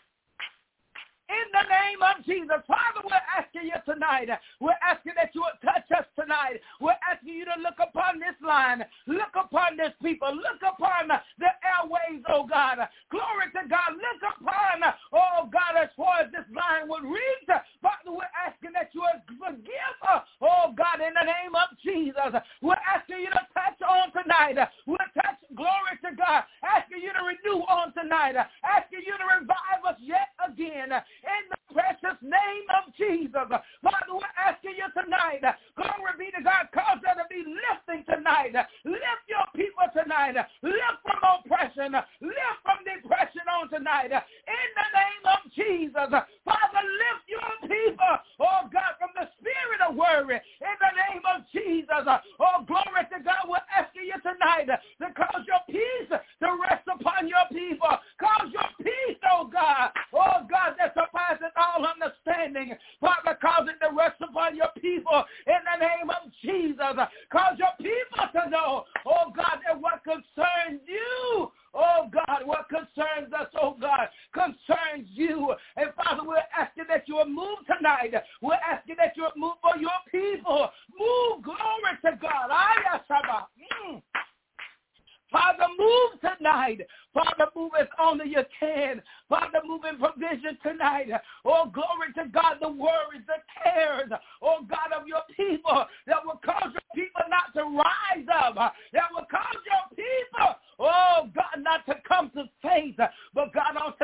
In the name of Jesus. Father, we're asking you tonight. We're asking that you would touch us tonight. We're asking you to look upon this line. Look upon this people. Look upon the airways, oh God. Glory to God. Look upon, oh God, as far as this line would reach. Father, we're asking that you would forgive us, oh God, in the name of Jesus. We're asking you to touch on tonight. We're touch, glory to God. Asking you to renew on tonight. Asking you to revive us yet again. In the precious name of Jesus. Father, we're asking you tonight, glory be to God, cause there to be lifting tonight. Lift your people tonight. Lift from oppression. Lift from depression on tonight. In the name of Jesus. Father, lift your people, oh God, from the spirit of worry. In the name of Jesus. Oh, glory to God, we're asking you tonight to cause your peace to rest upon your people. Cause your peace, oh God. Oh God, that's surpasses all understanding. Father, cause it to rest upon your people in the name of Jesus. Cause your people to know, oh God, that what concerns you, oh God, what concerns us, oh God, concerns you. And Father, we're asking that you will move tonight. We're asking that you will move for your people. Move, glory to God. Mm. Father, move tonight. Father, move as only you can. Father, move in provision tonight. Oh, glory to God, the worries, the cares, oh God, of your people that will cause your people not to rise up, that will cause your people, oh God, not to come to faith. But God, on tonight,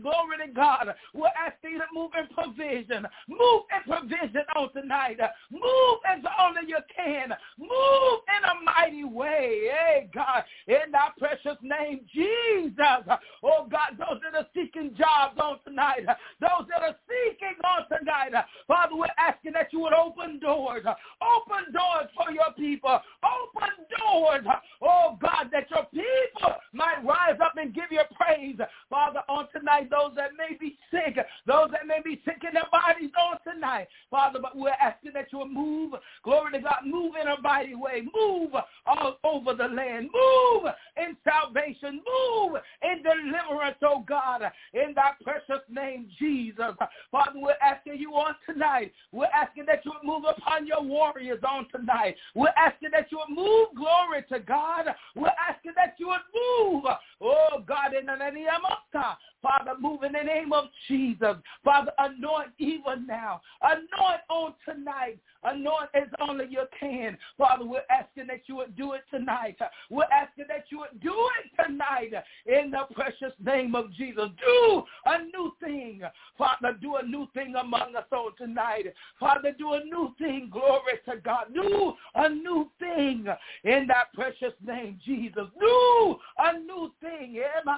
glory to God. We're asking you to move in provision. Move in provision on tonight. Move as only you can. Move in a mighty way. Hey, God, in thy precious name, Jesus. Oh, God, those that are seeking jobs on tonight, those that are seeking on tonight, Father, we're asking that you would open doors. Open doors for your people. Open doors, oh, God, that your people might rise up and give you praise. Father, on tonight, those that may be sick, those that may be sick in their bodies on tonight, Father, but we're asking that you will move, glory to God, move in a mighty way, move all over the land, move in salvation, move in deliverance, oh God, in thy precious name, Jesus. Father, we're asking you on tonight, we're asking that you would move upon your warriors on tonight. We're asking that you would move, glory to God. We're asking that you would move, oh God, in the name of God. Father, move in the name of Jesus. Father, anoint even now. Anoint on tonight. Anoint as only you can. Father, we're asking that you would do it tonight. We're asking that you would do it tonight in the precious name of Jesus. Do a new thing. Father, do a new thing among us on tonight. Father, do a new thing. Glory to God. Do a new thing in that precious name, Jesus. Do a new thing.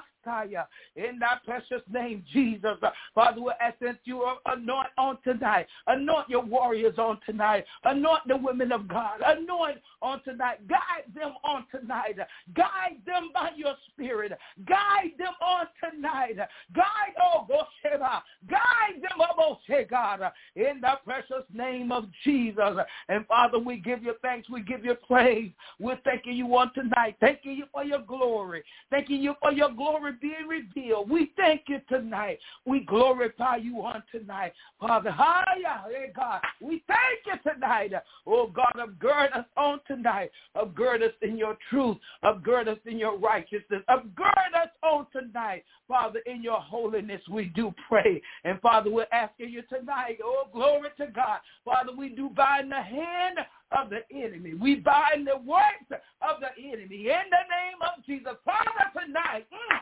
In that precious name, Jesus. Father, we're asking that you anoint on tonight. Anoint your warriors on tonight. Anoint the women of God. Anoint on tonight. Guide them on tonight. Guide them by your spirit. Guide them on tonight. Guide, oh, Bosheba. Guide them, oh, God, in the precious name of Jesus. And Father, we give you thanks. We give you praise. We're thanking you on tonight. Thanking you for your glory. Thanking you for your glory being revealed. We thank you tonight. We glorify you on tonight. Father, higher, hey God, we thank you tonight. Oh God, upgird us on tonight. Upgird us in your truth. Upgird us in your righteousness. Upgird us on tonight. Father, in your holiness we do pray. And Father, we're asking you tonight, oh glory to God. Father, we do bind the hand of the enemy. We bind the works of the enemy in the name of Jesus. Father, tonight, mm,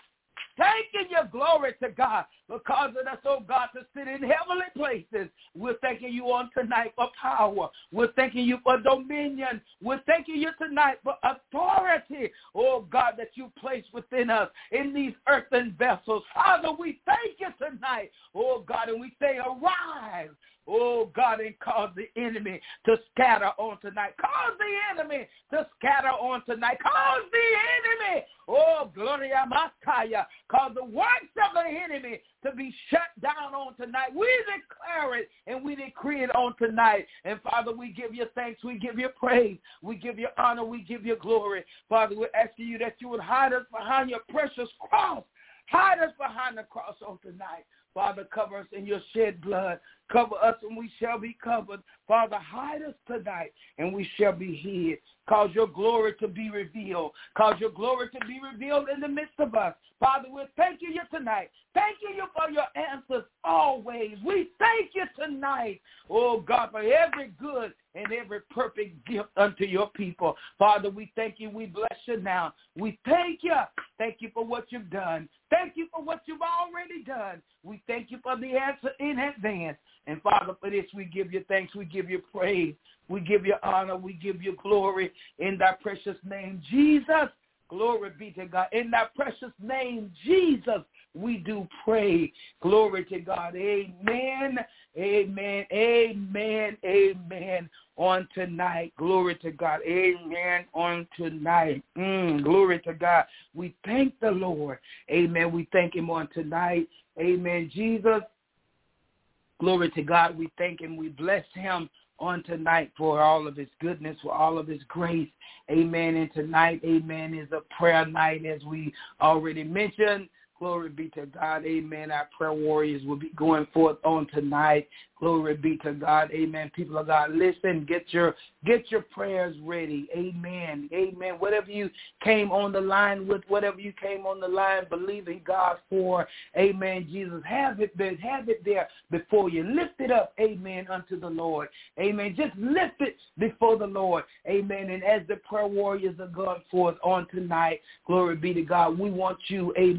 thanking your glory to God for causing us, oh God, to sit in heavenly places. We're thanking you on tonight for power. We're thanking you for dominion. We're thanking you tonight for authority, oh God, that you place within us in these earthen vessels. Father, we thank you tonight, oh God, and we say arise. Oh, God, and cause the enemy to scatter on tonight. Cause the enemy to scatter on tonight. Cause the enemy, oh, Gloria Masaya, cause the works of the enemy to be shut down on tonight. We declare it and we decree it on tonight. And, Father, we give you thanks. We give you praise. We give you honor. We give you glory. Father, we're asking you that you would hide us behind your precious cross. Hide us behind the cross on tonight. Father, cover us in your shed blood. Cover us and we shall be covered. Father, hide us tonight and we shall be hid. Cause your glory to be revealed. Cause your glory to be revealed in the midst of us. Father, we're thanking you tonight. Thanking you for your answers always. We thank you tonight, oh God, for every good and every perfect gift unto your people. Father, we thank you. We bless you now. We thank you. Thank you for what you've done. Thank you for what you've already done. We thank you for the answer in advance. And Father, for this we give you thanks. We give you praise. We give you honor. We give you glory in thy precious name, Jesus. Glory be to God. In thy precious name, Jesus, we do pray. Glory to God. Amen. Amen. Amen. Amen. On tonight. Glory to God. Amen. On tonight. Mm, glory to God. We thank the Lord. Amen. We thank him on tonight. Amen. Jesus. Glory to God. We thank him. We bless him on tonight for all of his goodness, for all of his grace. Amen. And tonight, amen, is a prayer night as we already mentioned. Glory be to God. Amen. Our prayer warriors will be going forth on tonight. Glory be to God. Amen. People of God, listen, get your get your prayers ready. Amen. Amen. Whatever you came on the line with, whatever you came on the line believing God for, amen, Jesus, have it there, have it there before you. Lift it up, amen, unto the Lord. Amen. Just lift it before the Lord. Amen. And as the prayer warriors are going forth on tonight, glory be to God, we want you, amen, to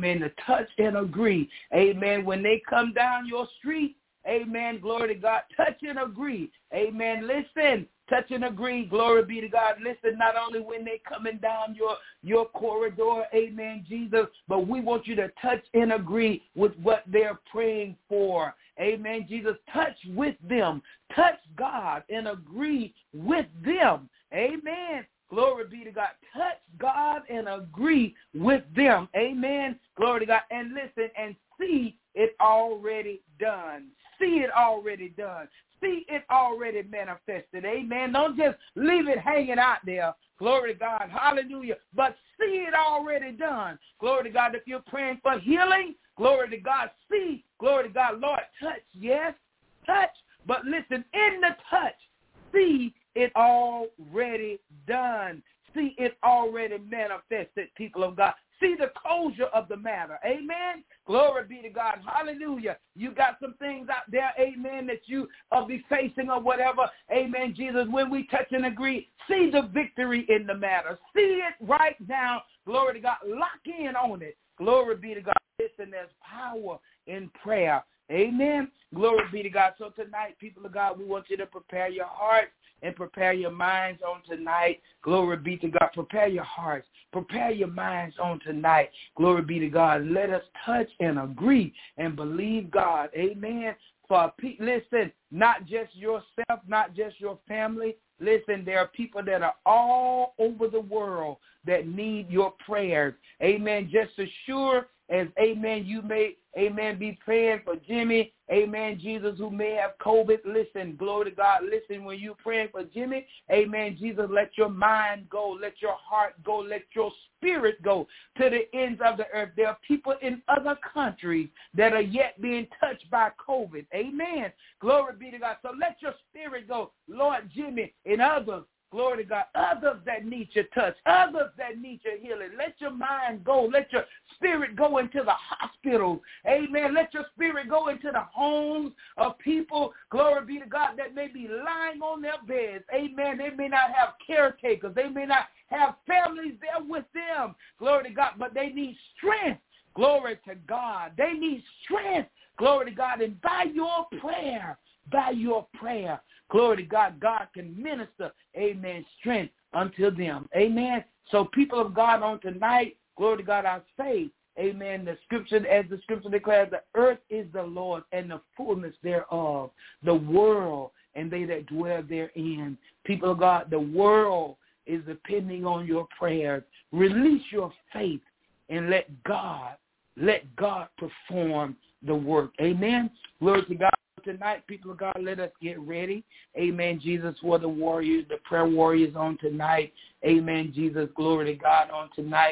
touch and agree. Amen. When they come down your street, amen, glory to God, touch and agree. Amen. Listen, touch and agree. Glory be to God. Listen, not only when they coming down your, your corridor, amen, Jesus, but we want you to touch and agree with what they're praying for. Amen, Jesus. Touch with them. Touch God and agree with them. Amen. Glory be to God. Touch God and agree with them. Amen. Glory to God. And listen and see it already done. See it already done. See it already manifested. Amen. Don't just leave it hanging out there. Glory to God. Hallelujah. But see it already done. Glory to God. If you're praying for healing, glory to God. See, glory to God. Lord, touch. Yes, touch. But listen, in the touch, see it already done. See it already manifested, people of God. See the closure of the matter. Amen. Glory be to God. Hallelujah. You got some things out there, amen, that you will be facing or whatever. Amen, Jesus. When we touch and agree, see the victory in the matter. See it right now. Glory to God. Lock in on it. Glory be to God. Listen, there's power in prayer. Amen. Glory be to God. So tonight, people of God, we want you to prepare your hearts and prepare your minds on tonight. Glory be to God. Prepare your hearts. Prepare your minds on tonight. Glory be to God. Let us touch and agree and believe God. Amen. For pe- listen, not just yourself, not just your family. Listen, there are people that are all over the world that need your prayers. Amen. Just as sure as, amen, you may, amen, be praying for Jimmy, amen, Jesus, who may have COVID. Listen, glory to God. Listen, when you're praying for Jimmy, amen, Jesus, let your mind go, let your heart go, let your spirit go to the ends of the earth. There are people in other countries that are yet being touched by COVID. Amen. Glory be to God. So let your spirit go, Lord Jimmy and others. Glory to God. Others that need your touch. Others that need your healing. Let your mind go. Let your spirit go into the hospitals. Amen. Let your spirit go into the homes of people. Glory be to God, that may be lying on their beds. Amen. They may not have caretakers. They may not have families there with them. Glory to God. But they need strength. Glory to God. They need strength. Glory to God. And by your prayer, by your prayer, glory to God, God can minister, amen, strength unto them. Amen. So people of God on tonight, glory to God, I say, amen, the scripture, as the scripture declares, the earth is the Lord and the fullness thereof, the world and they that dwell therein. People of God, the world is depending on your prayers. Release your faith and let God, let God perform the work. Amen. Glory to God. Tonight, people of God, let us get ready. Amen, Jesus, for the warriors, the prayer warriors on tonight. Amen, Jesus, glory to God on tonight.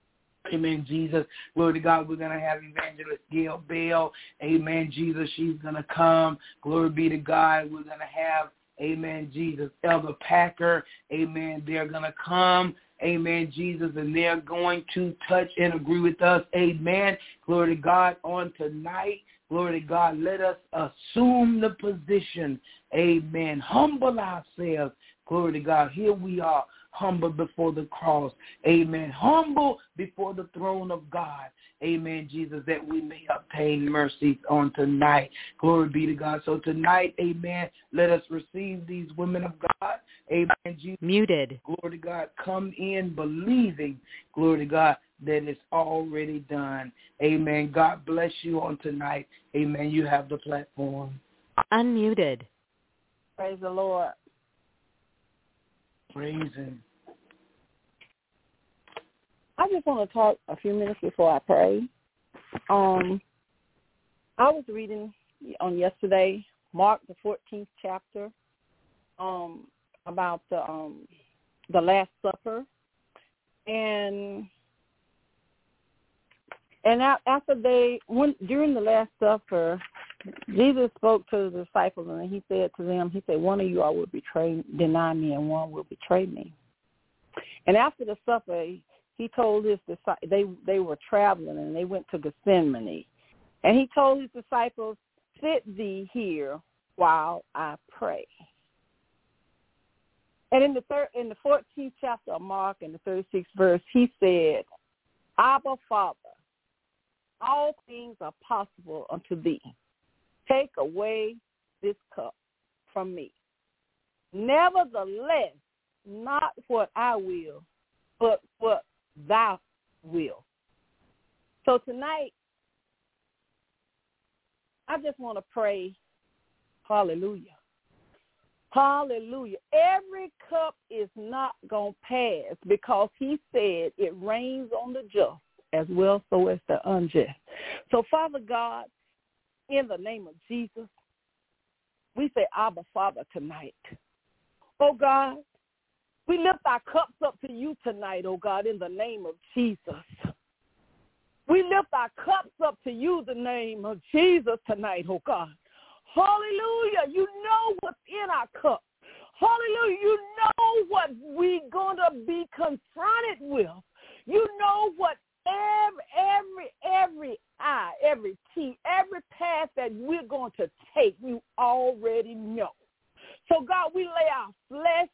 Amen, Jesus, glory to God. We're going to have Evangelist Gail Bell. Amen, Jesus, she's going to come. Glory be to God. We're going to have, amen, Jesus, Elder Packer. Amen, they're going to come. Amen, Jesus, and they're going to touch and agree with us. Amen. Glory to God on tonight. Glory to God. Let us assume the position. Amen. Humble ourselves. Glory to God. Here we are, humble before the cross. Amen. Humble before the throne of God. Amen, Jesus, that we may obtain mercy on tonight. Glory be to God. So tonight, amen, let us receive these women of God. Amen, Jesus. Muted. Glory to God. Come in believing, glory to God, that it's already done. Amen. God bless you on tonight. Amen. You have the platform. Unmuted. Praise the Lord. Praise Him. I just want to talk a few minutes before I pray. Um, I was reading on yesterday, Mark the fourteenth chapter, um, about the um, the Last Supper, and and after they when during the Last Supper, Jesus spoke to the disciples and he said to them, he said, "One of you all will betray, deny me, and one will betray me." And after the supper, he told his disciples, they they were traveling and they went to Gethsemane, and he told his disciples, "Sit thee here while I pray." And in the third, in the fourteenth chapter of Mark, in the thirty-sixth verse, he said, "Abba, Father, all things are possible unto thee. Take away this cup from me. Nevertheless, not what I will, but what thou will. So tonight, I just want to pray, hallelujah. Hallelujah. Every cup is not going to pass because he said it rains on the just as well so as the unjust. So, Father God, in the name of Jesus, we say, Abba, Father, tonight. Oh, God, we lift our cups up to you tonight, oh, God, in the name of Jesus. We lift our cups up to you, the name of Jesus, tonight, oh, God. Hallelujah. You know what's in our cup. Hallelujah. You know what we're going to be confronted with. You know what every, every, every eye, every T, every path that we're going to take, you already know. So, God, we lay our flesh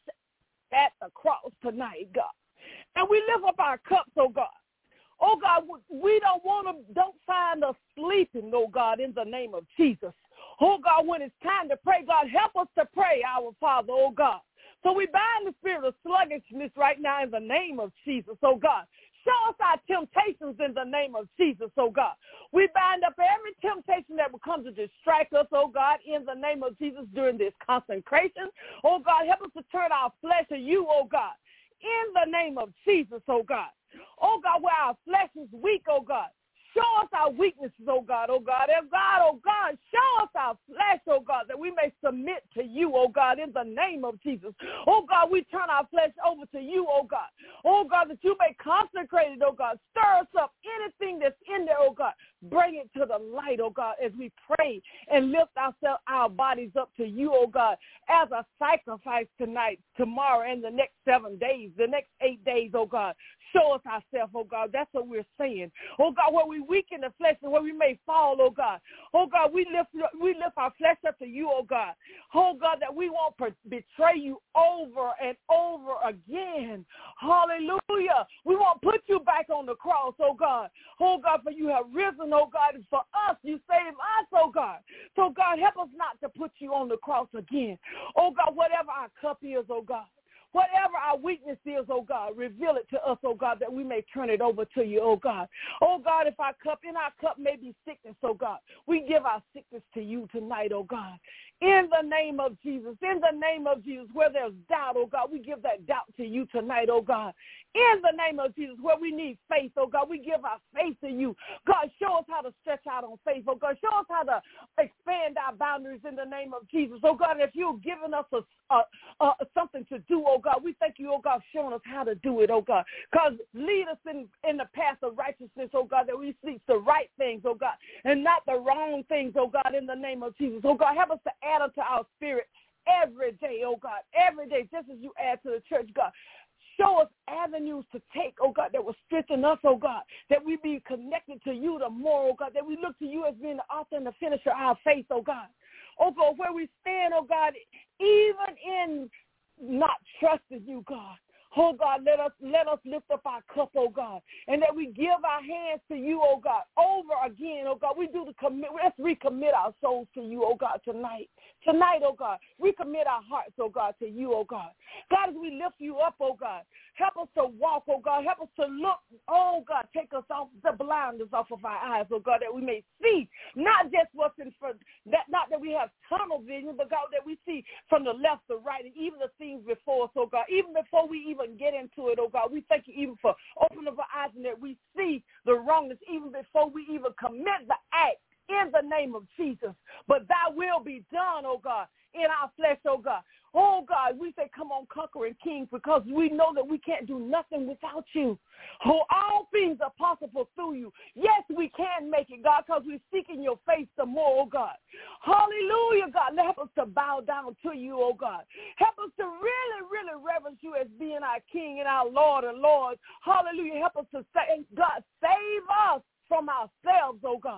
at the cross tonight, God. And we lift up our cups, oh, God. Oh, God, we don't want to, don't find us sleeping, oh, God, in the name of Jesus. Oh, God, when it's time to pray, God, help us to pray, our Father, oh, God. So we bind the spirit of sluggishness right now in the name of Jesus, oh, God. Show us our temptations in the name of Jesus, oh, God. We bind up every temptation that will come to distract us, oh, God, in the name of Jesus during this consecration. Oh, God, help us to turn our flesh to you, oh, God, in the name of Jesus, oh, God. Oh, God, where our flesh is weak, oh, God. Show us our weaknesses, oh, God, oh, God. And God, oh, God, show us our flesh, oh, God, that we may submit to you, oh, God, in the name of Jesus. Oh, God, we turn our flesh over to you, oh, God. Oh, God, that you may consecrate it, oh, God. Stir us up. Anything that's in there, oh, God, bring it to the light, oh, God, as we pray and lift ourselves, our bodies up to you, oh, God, as a sacrifice tonight, tomorrow, and the next seven days, the next eight days, oh, God. Show us ourselves, oh, God. That's what we're saying. Oh, God, where we weaken the flesh and where we may fall, oh, God. Oh, God, we lift we lift our flesh up to you, oh, God. Oh, God, that we won't betray you over and over again. Hallelujah. We won't put you back on the cross, oh, God. Oh, God, for you have risen, oh, God, and for us, you save us, oh, God. So, God, help us not to put you on the cross again. Oh, God, whatever our cup is, oh, God. Whatever our weakness is, oh, God, reveal it to us, oh, God, that we may turn it over to you, oh, God. Oh, God, if our cup, in our cup may be sickness, oh, God, we give our sickness to you tonight, oh, God. In the name of Jesus, in the name of Jesus, where there's doubt, oh, God, we give that doubt to you tonight, oh, God. In the name of Jesus, where we need faith, oh, God, we give our faith to you. God, show us how to stretch out on faith, oh, God. Show us how to expand our boundaries in the name of Jesus, oh, God. If you've given us a, a, a, something to do, oh, God, we thank you, oh, God, showing us how to do it, oh, God. Because lead us in, in the path of righteousness, oh, God, that we seek the right things, oh, God, and not the wrong things, oh, God, in the name of Jesus. Oh, God, help us to add unto our spirit every day, oh, God, every day, just as you add to the church, God. Show us avenues to take, oh, God, that will strengthen us, oh, God, that we be connected to you the more, oh, God, that we look to you as being the author and the finisher of our faith, oh, God. Oh, God, where we stand, oh, God, even in not trusting you, God. Oh, God, let us let us lift up our cup, oh, God, and that we give our hands to you, oh, God, over again, oh, God. We do the commit. Let's recommit our souls to you, oh, God, tonight. Tonight, oh, God, recommit our hearts, oh, God, to you, oh, God. God, as we lift you up, oh, God, help us to walk, oh, God. Help us to look, oh, God, take us off the blinders off of our eyes, oh, God, that we may see not just what's in front, that not that we have tunnel vision, but, God, that we see from the left, the right, and even the things before us, oh, God, even before we even get into it, oh, God. We thank you even for opening up our eyes and that we see the wrongness even before we even commit the act in the name of Jesus. But thy will be done, oh, God, in our flesh, oh, God. Oh, God, we say, come on, conquering King, because we know that we can't do nothing without you. Oh, all things are possible through you. Yes, we can make it, God, because we're seeking your face the more, oh, God. Hallelujah, God. Help us to bow down to you, oh, God. Help us to really, really reverence you as being our King and our Lord and Lord. Hallelujah. Help us to say, God, save us from ourselves, oh, God.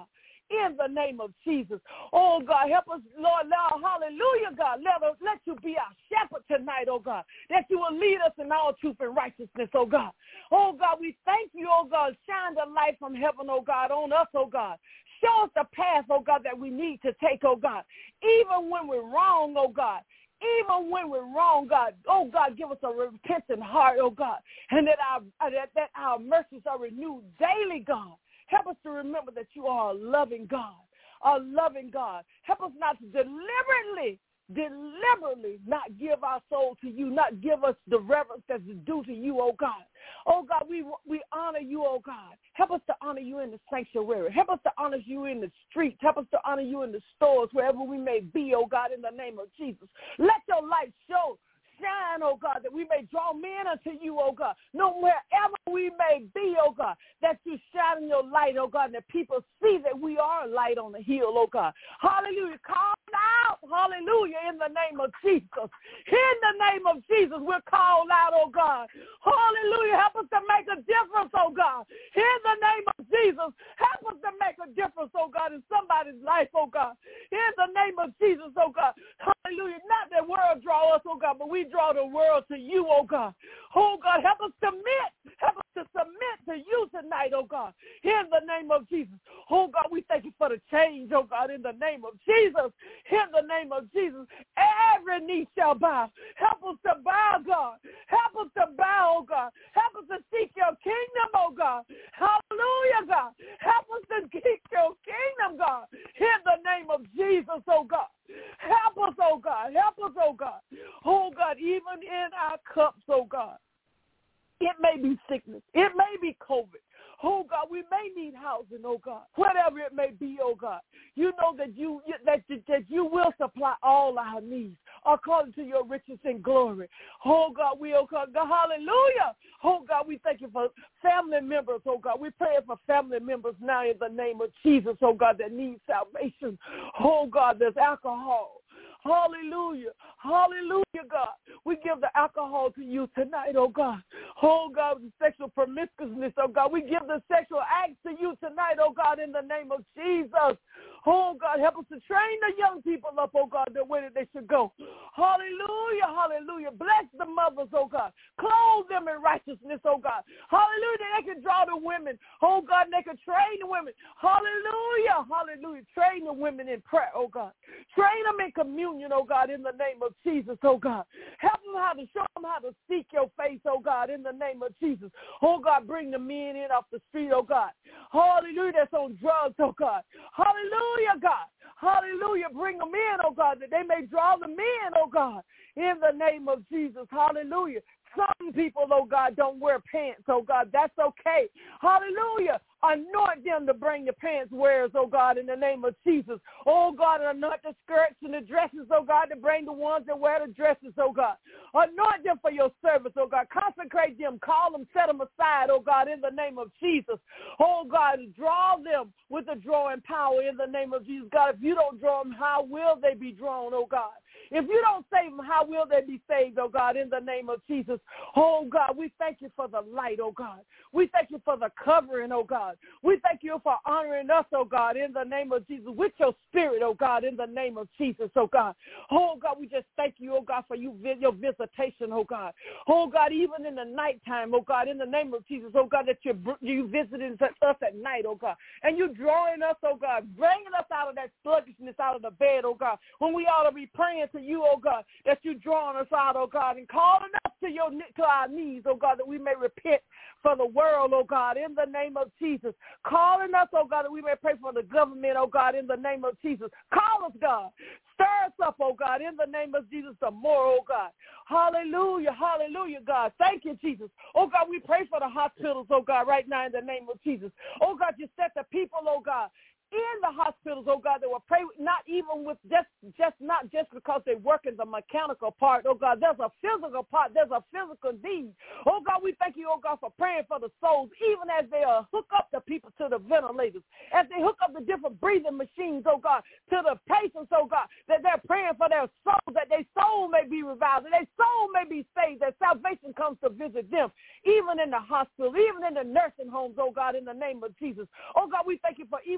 in the name of Jesus. Oh, God, help us, Lord, Lord, hallelujah, God. Let us, let you be our shepherd tonight, oh, God, that you will lead us in all truth and righteousness, oh, God. Oh, God, we thank you, oh, God. Shine the light from heaven, oh, God, on us, oh, God. Show us the path, oh, God, that we need to take, oh, God, even when we're wrong, oh, God. Even when we're wrong, God, oh, God, give us a repentant heart, oh, God, and that our, that, that our mercies are renewed daily, God. Help us to remember that you are a loving God, a loving God. Help us not to deliberately, deliberately not give our soul to you, not give us the reverence that's due to you, oh, God. Oh, God, we we honor you, oh, God. Help us to honor you in the sanctuary. Help us to honor you in the streets. Help us to honor you in the stores, wherever we may be, oh, God, in the name of Jesus. Let your light show. Shine, oh, God, that we may draw men unto you, oh, God. No wherever we may be, oh, God, that you shine in your light, oh, God, and that people see that we are a light on the hill, oh, God. Hallelujah. Call out, hallelujah, in the name of Jesus. In the name of Jesus, we're called out, oh, God. Hallelujah. Help us to make a difference, oh, God. In the name of Jesus, help us to make a difference, oh, God, in somebody's life, oh, God. In the name of Jesus, oh, God. Hallelujah. Not that world draw us, oh, God, but we draw the world to you, oh, God. Oh, God, help us submit. Help us to submit to you tonight, oh, God, in the name of Jesus. Oh, God, we thank you for the change, oh, God, in the name of Jesus. In the name of Jesus, every knee shall bow. Help us to bow, God. Help us to bow, oh, God. Help us to seek your kingdom, oh, God. Hallelujah, God. Help us to seek your kingdom, God, in the name of Jesus, oh, God. Help us, oh, God. Help us, oh, God. Oh, God, even in our cups, oh, God. It may be sickness. It may be COVID. Oh, God, we may need housing, oh, God. Whatever it may be, oh, God. You know that you that, that you will supply all our needs according to your riches and glory. Oh, God, we, oh, God, hallelujah. Oh, God, we thank you for family members, oh, God. We pray for family members now in the name of Jesus, oh, God, that need salvation. Oh, God, there's alcohol. Hallelujah. Hallelujah, God. We give the alcohol to you tonight, oh, God. Oh, God, the sexual promiscuousness, oh, God. We give the sexual acts to you tonight, oh, God, in the name of Jesus. Oh, God, help us to train the young people up, oh, God, the way that they should go. Hallelujah, hallelujah. Bless the mothers, oh, God. Clothe them in righteousness, oh, God. Hallelujah. They can draw the women, oh, God, and they can train the women. Hallelujah, hallelujah. Train the women in prayer, oh, God. Train them in communion, oh, God, in the name of Jesus, oh, God. Help them how to show them how to seek your face, oh, God, in the name of Jesus. Oh, God, bring the men in off the street, oh, God. Hallelujah, that's on drugs, oh, God. Hallelujah, God. Hallelujah, bring them in, oh, God, that they may draw them in, oh, God, in the name of Jesus. Hallelujah. Some people, oh, God, don't wear pants, oh, God. That's okay. Hallelujah. Anoint them to bring the pants wearers, oh, God, in the name of Jesus. Oh, God, and anoint the skirts and the dresses, oh, God, to bring the ones that wear the dresses, oh, God. Anoint them for your service, oh, God. Consecrate them. Call them, set them aside, oh, God, in the name of Jesus. Oh, God, draw them with the drawing power in the name of Jesus. God, if you don't draw them, how will they be drawn, oh, God? If you don't save them, how will they be saved, oh, God, in the name of Jesus? Oh, God, we thank you for the light, oh, God. We thank you for the covering, oh, God. We thank you for honoring us, oh, God, in the name of Jesus, with your spirit, oh, God, in the name of Jesus, oh, God. Oh, God, we just thank you, oh, God, for you, your visitation, oh, God. Oh, God, even in the nighttime, oh, God, in the name of Jesus, oh, God, that you're, you visiting us at night, oh, God. And you drawing us, oh, God, bringing us out of that sluggishness, out of the bed, oh, God, when we ought to be praying to you, oh, God, that you drawing us out, oh, God, and calling us to your to our knees, oh, God, that we may repent for the world, oh, God, in the name of Jesus. Calling us, oh, God, that we may pray for the government, oh, God, in the name of Jesus. Call us, God. Stir us up, oh, God, in the name of Jesus some more, oh, God. Hallelujah, hallelujah, God. Thank you, Jesus. Oh, God, we pray for the hospitals, oh, God, right now in the name of Jesus. Oh, God, you set the people, oh, God, in the hospitals, oh, God, that will pray, not even with just, just not just because they work in the mechanical part, oh, God. There's a physical part. There's a physical need. Oh, God, we thank you, oh, God, for praying for the souls, even as they uh, hook up the people to the ventilators, as they hook up the different breathing machines, oh, God, to the patients, oh, God, that they're praying for their souls, that their soul may be revived, that their soul may be saved, that salvation comes to visit them, even in the hospital, even in the nursing homes, oh, God, in the name of Jesus. Oh, God, we thank you for even you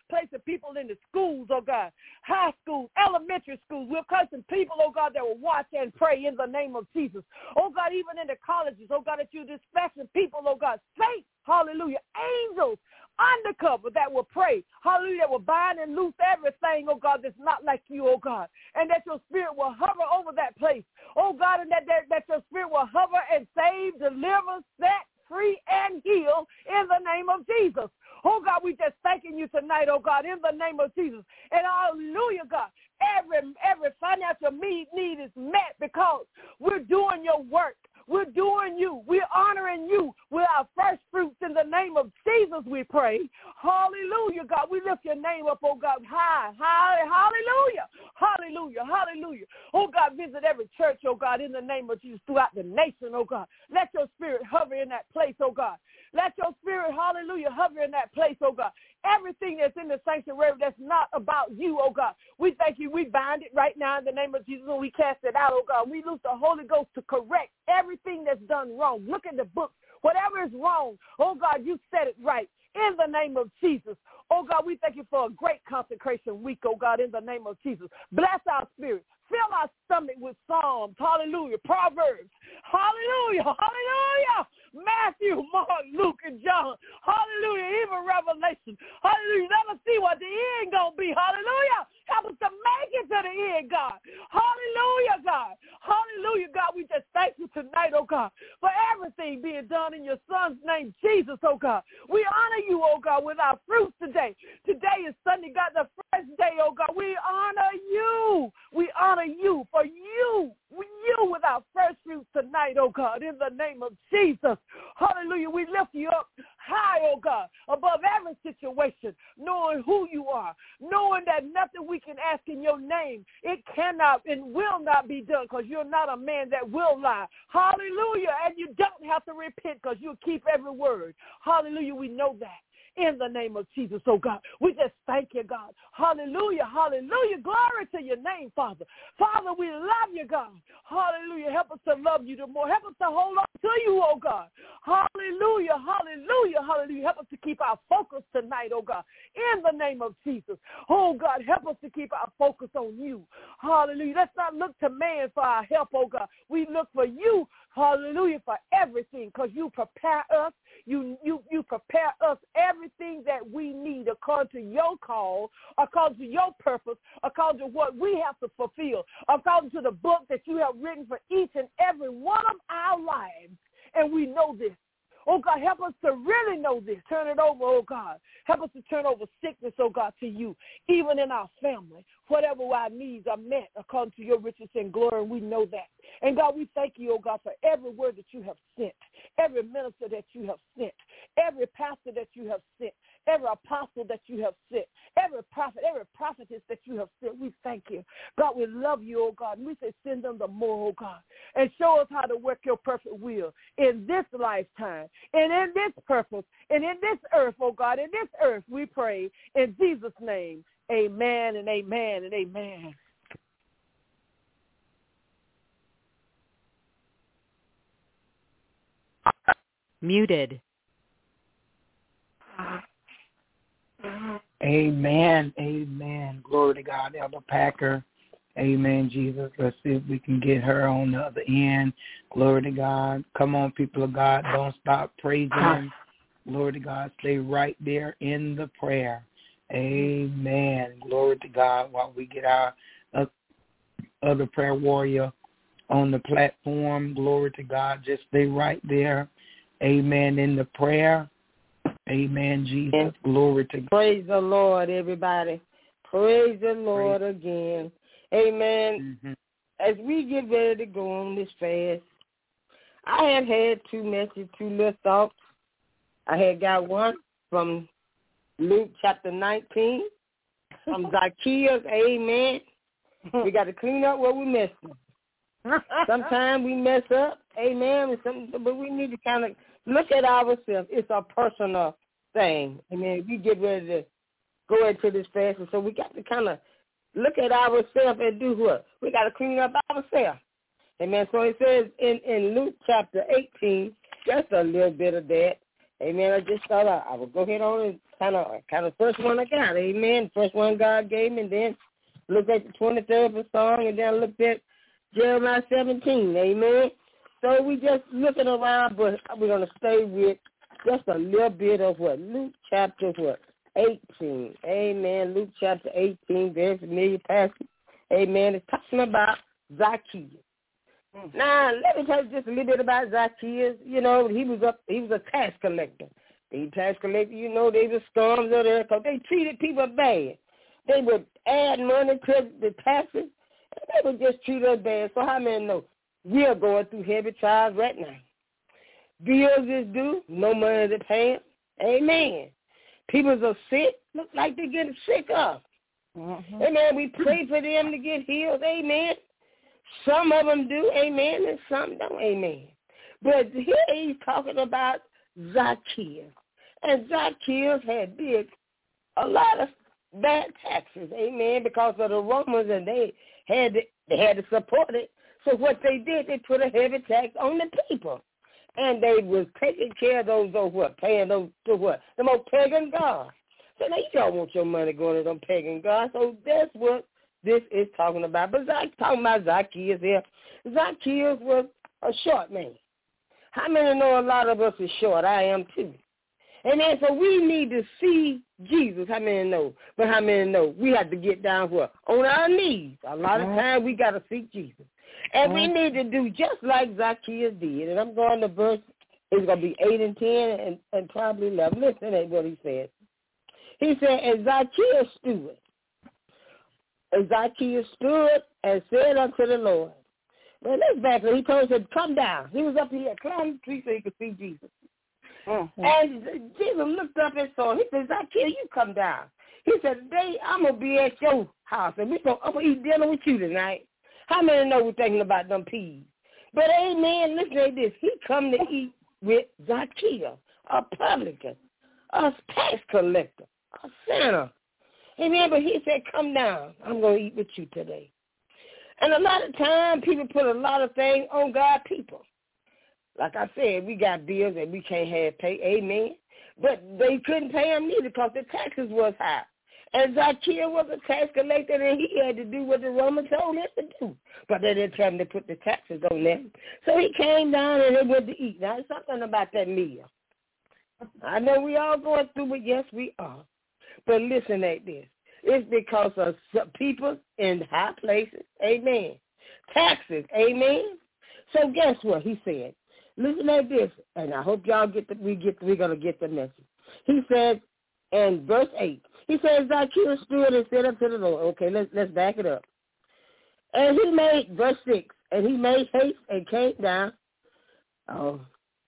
placing people in the schools, oh God, high schools, elementary schools. We're placing people, oh God, that will watch and pray in the name of Jesus. Oh God, even in the colleges, oh God, that you're dispatching people, oh God, saints, hallelujah, angels, undercover that will pray, hallelujah, that will bind and loose everything, oh God, that's not like you, oh God, and that your spirit will hover over that place, oh God, and that, that, that your spirit will hover and save, deliver, set free, and heal in the name of Jesus. Oh God, we just thanking you tonight, oh God, in the name of Jesus. And hallelujah, God, every every financial need, need is met because we're doing your work. We're doing you. We're honoring you with our first fruits in the name of Jesus, we pray. Hallelujah, God. We lift your name up, oh God, high, high, hallelujah, hallelujah, hallelujah. Oh God, visit every church, oh God, in the name of Jesus throughout the nation, oh God. Let your spirit hover in that place, oh God. Let your spirit, hallelujah, hover in that place, oh God. Everything that's in the sanctuary that's not about you, oh God. We thank you. We bind it right now in the name of Jesus and we cast it out, oh God. We loose the Holy Ghost to correct everything that's done wrong. Look at the book. Whatever is wrong, oh God, you said it right in the name of Jesus. Oh God, we thank you for a great consecration week, oh God, in the name of Jesus. Bless our spirit. Fill our stomach with Psalms, hallelujah, Proverbs, hallelujah, hallelujah, Matthew, Mark, Luke, and John, hallelujah, even Revelation, hallelujah. Let us see what the end going to be, hallelujah. Help us to make it to the end, God. Hallelujah, God. Hallelujah, God. We just thank you tonight, oh God, for everything being done in your son's name, Jesus, oh God. We honor you, oh God, with our fruits today. Today is Sunday, God, the first day, oh God. We honor you. We honor you for you, you with our first fruits tonight, oh God, in the name of Jesus. Hallelujah. We lift you up high, oh God, above every situation, knowing who you are, knowing that nothing we can ask in your name, it cannot and will not be done because you're not a man that will lie. Hallelujah. And you don't have to repent because you'll keep every word. Hallelujah. We know that. In the name of Jesus, oh God. We just thank you, God. Hallelujah, hallelujah. Glory to your name, Father. Father, we love you, God. Hallelujah. Help us to love you the more. Help us to hold on to you, oh God. Hallelujah, hallelujah, hallelujah. Help us to keep our focus tonight, oh God. In the name of Jesus. Oh God, help us to keep our focus on you. Hallelujah. Let's not look to man for our help, oh God. We look for you, hallelujah, for everything because you prepare us. You, you, you prepare us everything that we need according to your call, according to your purpose, according to what we have to fulfill, according to the book that you have written for each and every one of our lives. And we know this. Oh, God, help us to really know this. Turn it over, oh, God. Help us to turn over sickness, oh, God, to you, even in our family. Whatever our needs are met according to your riches and glory, and we know that. And, God, we thank you, oh, God, for every word that you have sent, every minister that you have sent, every pastor that you have sent, every apostle that you have sent, every prophet, every prophetess that you have sent. We thank you. God, we love you, oh, God, and we say send them the more, oh, God, and show us how to work your perfect will in this lifetime and in this purpose and in this earth, oh, God, in this earth we pray in Jesus' name. Amen and amen and amen. Muted. Amen. Amen. Glory to God, Elder Packer. Amen, Jesus. Let's see if we can get her on the other end. Glory to God. Come on, people of God. Don't stop praising him. Glory to God. Stay right there in the prayer. Amen. Glory to God. While we get our uh, other prayer warrior on the platform, glory to God. Just stay right there. Amen. In the prayer. Amen, Jesus. Glory to God. Praise the Lord, everybody. Praise the Lord Praise. again. Amen. Mm-hmm. As we get ready to go on this fast, I had had two messages, two little thoughts. I had got one from Luke chapter nineteen, from Zacchaeus, amen. We got to clean up what we messed up. Sometimes we mess up, amen, but we need to kind of look at ourselves. It's a personal thing. Amen. We get ready to go into this fast, so we got to kind of look at ourselves and do what? We got to clean up ourselves. Amen. So it says in, in Luke chapter eighteen, just a little bit of that. Amen. I just thought I, I would go ahead on and kind of, kind of first one I got. Amen. First one God gave me, and then looked at the twenty-third song, and then looked at Jeremiah seventeen. Amen. So we just looking around, but we're going to stay with just a little bit of what? Luke chapter what? eighteen. Amen. Luke chapter eighteen, very familiar passage. Amen. It's talking about Zacchaeus. Mm. Now, let me tell you just a little bit about Zacchaeus. You know, he was up. He was a tax collector. The tax collector, you know, they were scums over there because they treated people bad. They would add money to the taxes, and they would just treat us bad. So how many know we are going through heavy trials right now? Bills is due, no money to pay them. Amen. People are sick, look like they're getting sick of. Mm-hmm. Amen. We pray for them to get healed. Amen. Some of them do. Amen. And some don't. Amen. But here he's talking about Zacchaeus. And Zacchaeus had did a lot of bad taxes. Amen. Because of the Romans, and they had to, they had to support it. So what they did, they put a heavy tax on the people. And they was taking care of those, those what, paying those to what? The most pagan gods. So now you don't want your money going to them pagan gods. So that's what this is talking about. But Zach talking about Zacchaeus here. Zacchaeus was a short man. How many know a lot of us is short? I am too. And then so we need to see Jesus. How many know? But how many know? We have to get down what? On our knees. A lot of times we got to seek Jesus. And we need to do just like Zacchaeus did. And I'm going to verse, it's going to be eight and ten and, and probably eleven. Listen to what he said. He said, and Zacchaeus stood. And Zacchaeus stood and said unto the Lord. Well, let's back. He told him, come down. He was up here, climbed the tree so he could see Jesus. Mm-hmm. And Jesus looked up and saw him. He said, Zacchaeus, you come down. He said, today I'm going to be at your house, and we're going to eat dinner with you tonight. How many know we're thinking about them peas? But, amen, listen to this. He come to eat with Zacchaeus, a publican, a tax collector, a sinner. Amen, but he said, come down. I'm going to eat with you today. And a lot of time, people put a lot of things on God's people. Like I said, we got bills that we can't have pay. Amen. But they couldn't pay them neither because the taxes was high. And Zacchaeus was a tax collector, and he had to do what the Romans told him to do. But they didn't tell him to put the taxes on them. So he came down and they went to eat. Now, there's something about that meal. I know we all going through it. Yes, we are. But listen at this. It's because of people in high places. Amen. Taxes. Amen. So guess what he said? Listen at this, and I hope y'all get the, we get we're gonna get the message. He said in verse eight. He says, Zacchaeus stood and said unto the Lord. Okay, let's let's back it up. And he made, verse six, and he made haste and came down. Oh,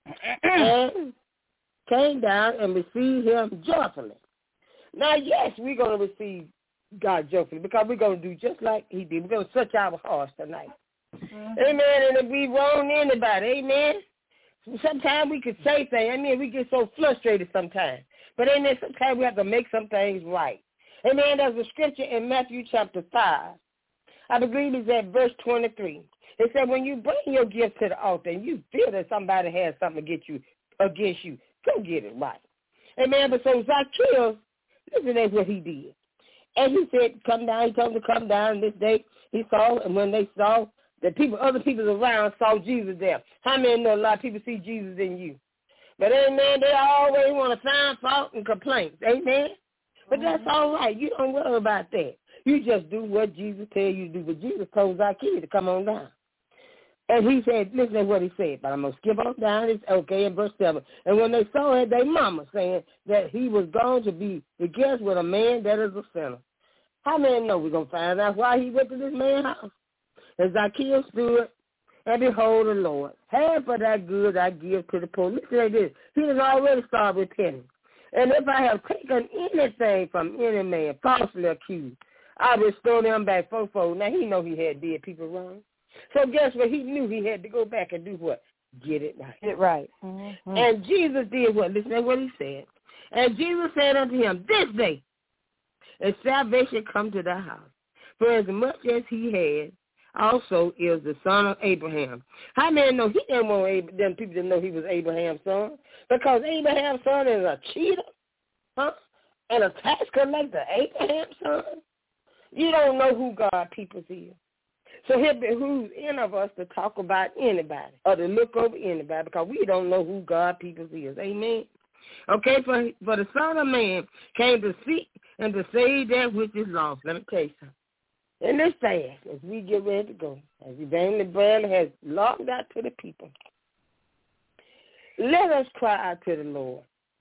and came down and received him joyfully. Now, yes, we're going to receive God joyfully because we're going to do just like he did. We're going to search our hearts tonight. Mm-hmm. Amen. And if we wrong anybody, amen. Sometimes we could say things. I mean, we get so frustrated sometimes. But amen, sometimes we have to make some things right. Amen. There's a scripture in Matthew chapter five. I believe it's at verse twenty-three. It said, when you bring your gift to the altar and you feel that somebody has something to get you against you, go get it right. Amen. But so Zacchaeus, listen to what he did. And he said, come down. He told them to come down this day. He saw, and when they saw, the people, other people around saw Jesus there. How many know a lot of people see Jesus in you? But, amen, they always want to find fault and complaints. Amen? But that's all right. You don't worry about that. You just do what Jesus tells you to do. But Jesus told Zacchaeus to come on down. And he said, listen to what he said. But I'm going to skip on down. It's okay in verse seven. And when they saw it, they mama saying that he was going to be the guest with a man that is a sinner. How many know we're going to find out why he went to this man's house? And Zacchaeus stood, and behold the Lord. Half of that good I give to the poor. Listen to this. He has already started repenting. And if I have taken anything from any man falsely accused, I restore them back fourfold. Now, he know he had did people wrong. So guess what? He knew he had to go back and do what? Get it right. Get it right. Mm-hmm. And Jesus did what? Listen to what he said. And Jesus said unto him, this day is salvation come to thy house. For as much as he had also is the son of Abraham. How many know he didn't want Ab- them people to know he was Abraham's son? Because Abraham's son is a cheater, huh? And a tax collector, Abraham's son. You don't know who God people is. So it behooves any of us to talk about anybody or to look over anybody because we don't know who God people is. Amen. Okay, for, for the Son of Man came to seek and to save that which is lost. Let me tell you something. In this fast, as we get ready to go, as Evangelist Bradley has logged out to the people, let us cry out to the Lord.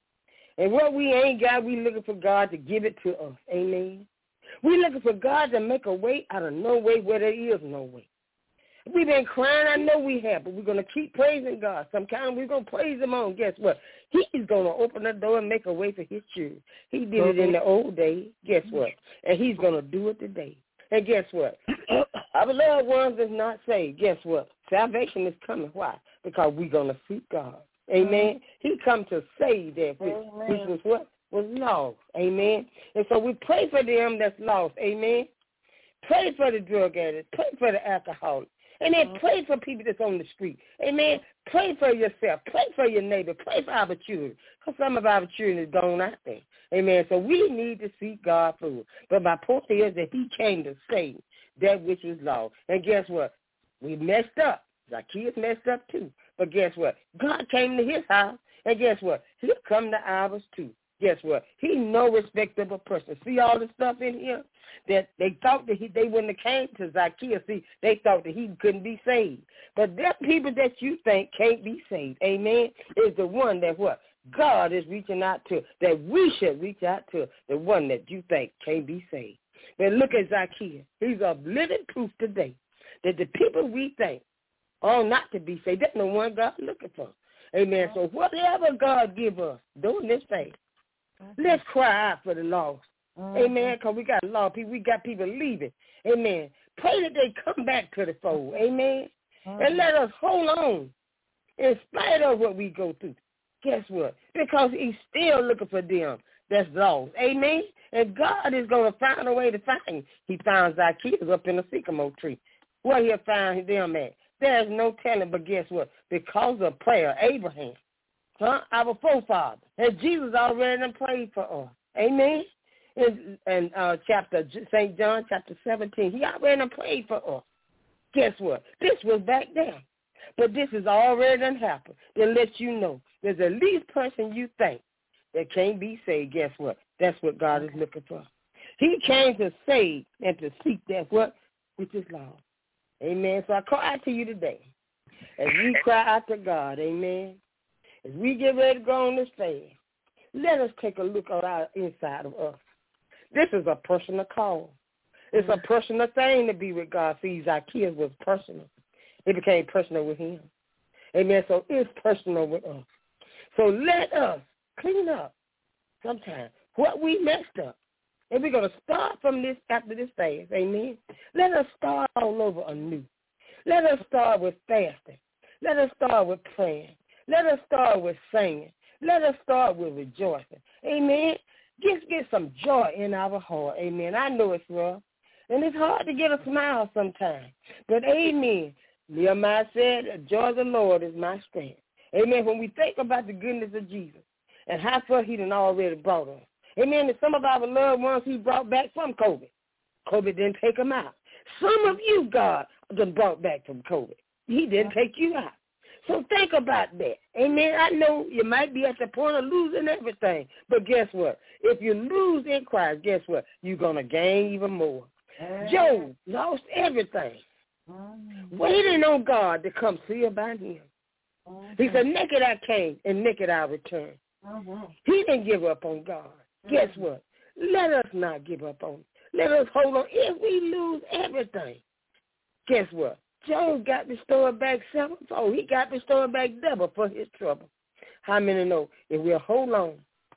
And what we ain't got, we looking for God to give it to us. Amen. We looking for God to make a way out of no way where there is no way. We've been crying, I know we have, but we're going to keep praising God. Some kind of, we're going to praise him on. Guess what? He's going to open the door and make a way for his children. He did it in the old days. Guess what? And he's going to do it today. And guess what? Our loved ones is not saved. Guess what? Salvation is coming. Why? Because we're going to seek God. Amen. He come to save that which, which was what? Was lost. Amen. And so we pray for them that's lost. Amen. Pray for the drug addict. Pray for the alcoholic. And then pray for people that's on the street. Amen. Pray for yourself. Pray for your neighbor. Pray for our children. Because some of our children is gone out there. Amen. So we need to seek God for it. But my point is that he came to save that which was lost. And guess what? We messed up. Our kids messed up too. But guess what? God came to his house. And guess what? He'll come to ours too. Guess what? He no respectable person. See all the stuff in here that they thought that he, they wouldn't have came to Zacchaeus. See, they thought that he couldn't be saved. But them people that you think can't be saved, amen, is the one that what? God is reaching out to, that we should reach out to, the one that you think can't be saved. But look at Zacchaeus. He's a living proof today that the people we think are not to be saved, that's the one God's looking for. Amen. So whatever God give us, doing this thing, let's cry out for the lost. Mm-hmm. Amen, because we got a lot of people. We got people leaving. Amen. Pray that they come back to the fold. Amen. Mm-hmm. And let us hold on in spite of what we go through. Guess what? Because he's still looking for them that's lost. Amen. And God is going to find a way to find him. He found Zacchaeus up in a sycamore tree. Where he'll find them at? There's no telling, but guess what? Because of prayer, Abraham, huh? Our forefather, and Jesus already done prayed for us. Amen. In, in uh, chapter Saint John chapter seventeen, he already done prayed for us. Guess what? This was back then, but this has already done happened. Then let you know there's the least person you think that can't be saved. Guess what? That's what God is looking for. He came to save and to seek that what which is lost. Amen. So I cry out to you today, as we cry out to God. Amen. As we get ready to go on this fast, let us take a look at our inside of us. This is a personal call. It's a personal thing to be with God. See, Zacchaeus was personal. It became personal with him. Amen. So it's personal with us. So let us clean up sometime what we messed up. And we're going to start from this after this fast. Amen. Let us start all over anew. Let us start with fasting. Let us start with praying. Let us start with singing. Let us start with rejoicing. Amen. Just get some joy in our heart. Amen. I know it's rough. And it's hard to get a smile sometimes. But amen. Nehemiah said, the joy of the Lord is my strength. Amen. When we think about the goodness of Jesus and how far he done already brought us. Amen. And some of our loved ones he brought back from COVID. COVID didn't take them out. Some of you, God, done brought back from COVID. He didn't take you out. So think about that. Amen. I know you might be at the point of losing everything, but guess what? If you lose in Christ, guess what? You're going to gain even more. Uh, Job lost everything, uh, waiting on God to come see about him. Uh, he said, naked I came, and naked I return. Uh, he didn't give up on God. Uh, guess what? Let us not give up on him. Let us hold on. If we lose everything, guess what? Job got restored back sevenfold. He got restored back double for his trouble. How many know if we'll hold on,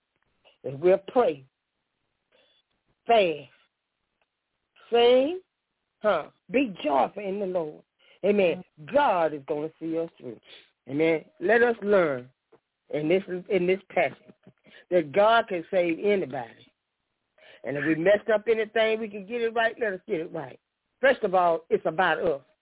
if we'll pray, fast, sing, huh, be joyful in the Lord. Amen. God is going to see us through. Amen. Let us learn in this in this passage that God can save anybody. And if we messed up anything, we can get it right, let us get it right. First of all, it's about us.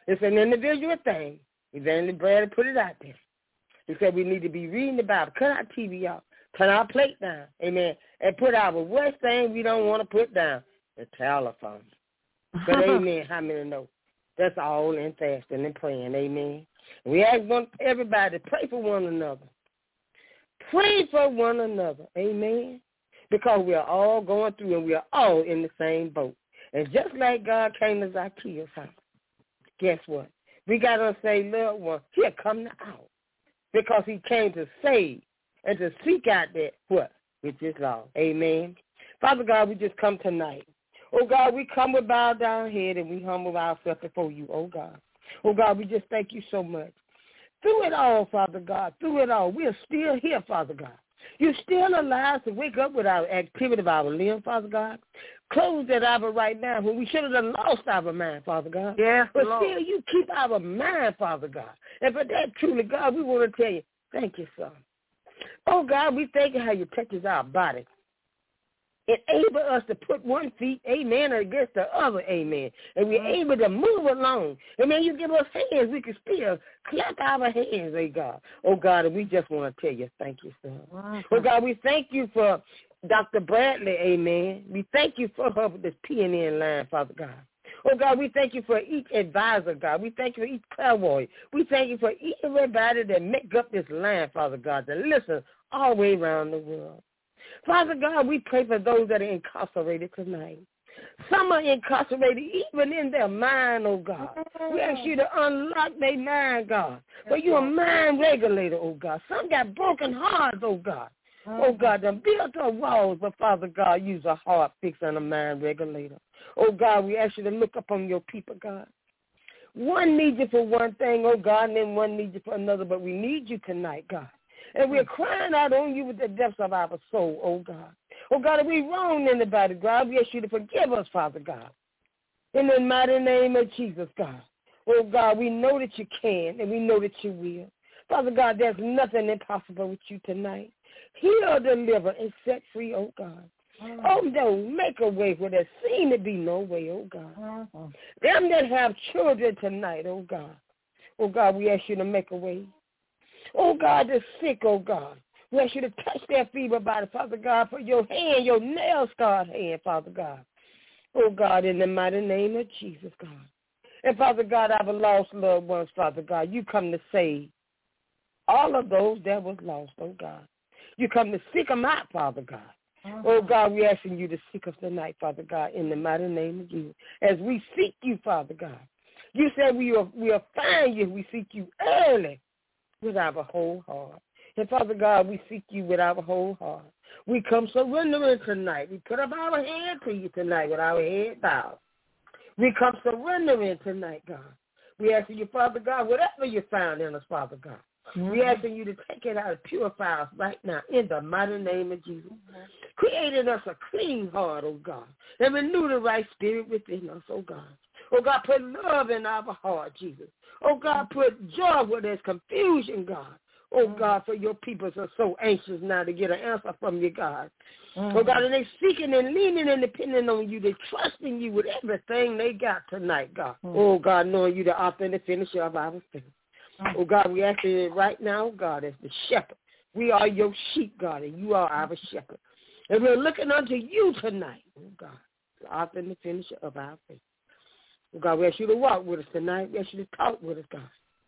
It's an individual thing. Evangelist Bradley put it out there. He said we need to be reading the Bible. Cut our T V off. Turn our plate down. Amen. And put our worst thing we don't want to put down, the telephone. But amen, how many know? That's all in fasting and praying. Amen. We ask everybody to pray for one another. Pray for one another. Amen. Because we are all going through and we are all in the same boat. And just like God came to Zacchaeus' house, guess what? We got to say, loved one, here come the hour. Because he came to save and to seek out that, what? Which is law. Amen. Father God, we just come tonight. Oh, God, we come with bowed down head and we humble ourselves before you, oh, God. Oh, God, we just thank you so much. Through it all, Father God, through it all, we are still here, Father God. You're still alive to wake up with our activity of our limb, Father God. Close that hour right now when we should have lost our mind, Father God. Yes, but Lord. Still, you keep our mind, Father God. And for that, truly, God, we want to tell you, thank you, son. Oh, God, we thank you how you touches our body. Enable us to put one feet, amen, against the other, amen. And we're able to move along. Amen, you give us hands, we can still clap our hands, oh, God. Oh, God, and we just want to tell you, thank you, son. Mm-hmm. Oh, God, we thank you for Doctor Bradley, amen. We thank you for her with this P N N line, Father God. Oh, God, we thank you for each advisor, God. We thank you for each prayer warrior. We thank you for everybody that make up this line, Father God, that listen all the way around the world. Father God, we pray for those that are incarcerated tonight. Some are incarcerated even in their mind, oh God. We ask you to unlock their mind, God. But you're a mind regulator, oh God. Some got broken hearts, oh God. Oh God, them built up walls, but Father God, use a heart fix and a mind regulator. Oh God, we ask you to look upon your people, God. One needs you for one thing, oh God, and then one needs you for another, but we need you tonight, God. And we're crying out on you with the depths of our soul, oh God. Oh God, if we wronged anybody, God, we ask you to forgive us, Father God. In the mighty name of Jesus, God. Oh God, we know that you can and we know that you will. Father God, there's nothing impossible with you tonight. Heal, deliver, and set free, oh God. Mm-hmm. Oh no, make a way where there seems to be no way, oh God. Mm-hmm. Them that have children tonight, oh God. Oh God, we ask you to make a way. Oh, God, the sick, oh, God. We ask you to touch their feeble body, Father God, for your hand, your nail-scarred hand, Father God. Oh, God, in the mighty name of Jesus, God. And, Father God, our lost loved ones, Father God, you come to save all of those that was lost, oh, God. You come to seek them out, Father God. Uh-huh. Oh, God, we're asking you to seek us tonight, Father God, in the mighty name of Jesus. As we seek you, Father God. You said we will, we'll find you if we seek you early. With our whole heart. And, Father God, we seek you with our whole heart. We come surrendering tonight. We put up our hand to you tonight with our head bowed. We come surrendering tonight, God. We asking you, Father God, whatever you found in us, Father God, mm-hmm. we asking you to take it out and purify us right now in the mighty name of Jesus. Mm-hmm. Creating us a clean heart, oh God, and renew the right spirit within us, oh God. Oh, God, put love in our heart, Jesus. Oh, God, put joy where there's confusion, God. Oh, God, for your people are so anxious now to get an answer from you, God. Mm-hmm. Oh, God, and they're seeking and leaning and depending on you. They're trusting you with everything they got tonight, God. Mm-hmm. Oh, God, knowing you the author and the finisher of our faith. Mm-hmm. Oh, God, we ask you right now, God, as the shepherd. We are your sheep, God, and you are our shepherd. And we're looking unto you tonight, oh, God, the author and the finisher of our faith. Oh, God, we ask you to walk with us tonight. We ask you to talk with us, God.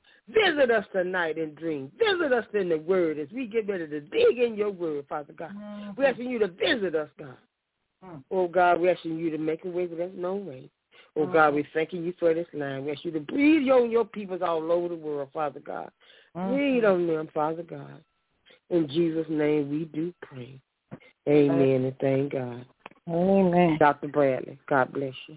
Visit us tonight in dreams. Visit us in the word as we get ready to dig in your word, Father God. Mm-hmm. We're asking you to visit us, God. Mm-hmm. Oh, God, we're asking you to make a way where there's no way. Oh, mm-hmm. God, we're thanking you for this line. We ask you to breathe on your peoples all over the world, Father God. Mm-hmm. Breathe on them, Father God. In Jesus' name we do pray. Amen and thank God. Amen. Doctor Bradley, God bless you.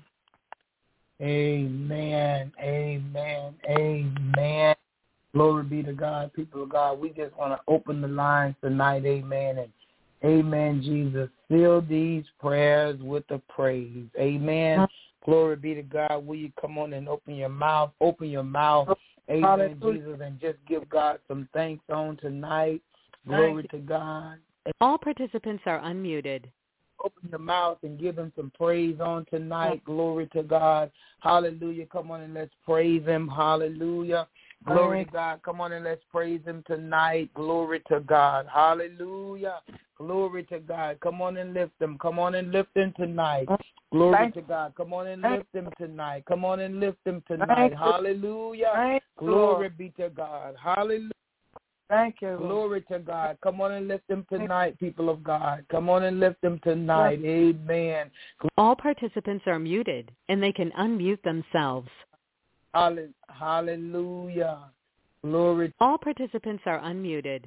Amen, amen, amen. Glory be to God, people of God. We just want to open the lines tonight, amen, and amen, Jesus. Fill these prayers with the praise, amen. Mm-hmm. Glory be to God. Will you come on and open your mouth, open your mouth, amen, Hallelujah. Jesus, and just give God some thanks on tonight. Glory to God. All participants are unmuted. open your mouth and give him some praise on tonight. Glory to God. Hallelujah. Come on and let's praise him. Hallelujah. Glory to God. Come on and let's praise him tonight. Glory to God. Hallelujah. Glory to God. Come on and lift him. Come on and lift him tonight. Glory to God. Come on and lift him tonight. Come on and lift him tonight. Hallelujah. Glory be to God. Hallelujah. Thank you, Lord. Glory to God. Come on and lift them tonight, people of God. Come on and lift them tonight. Amen. All participants are muted, and they can unmute themselves. Hallelujah. Glory. All participants are unmuted.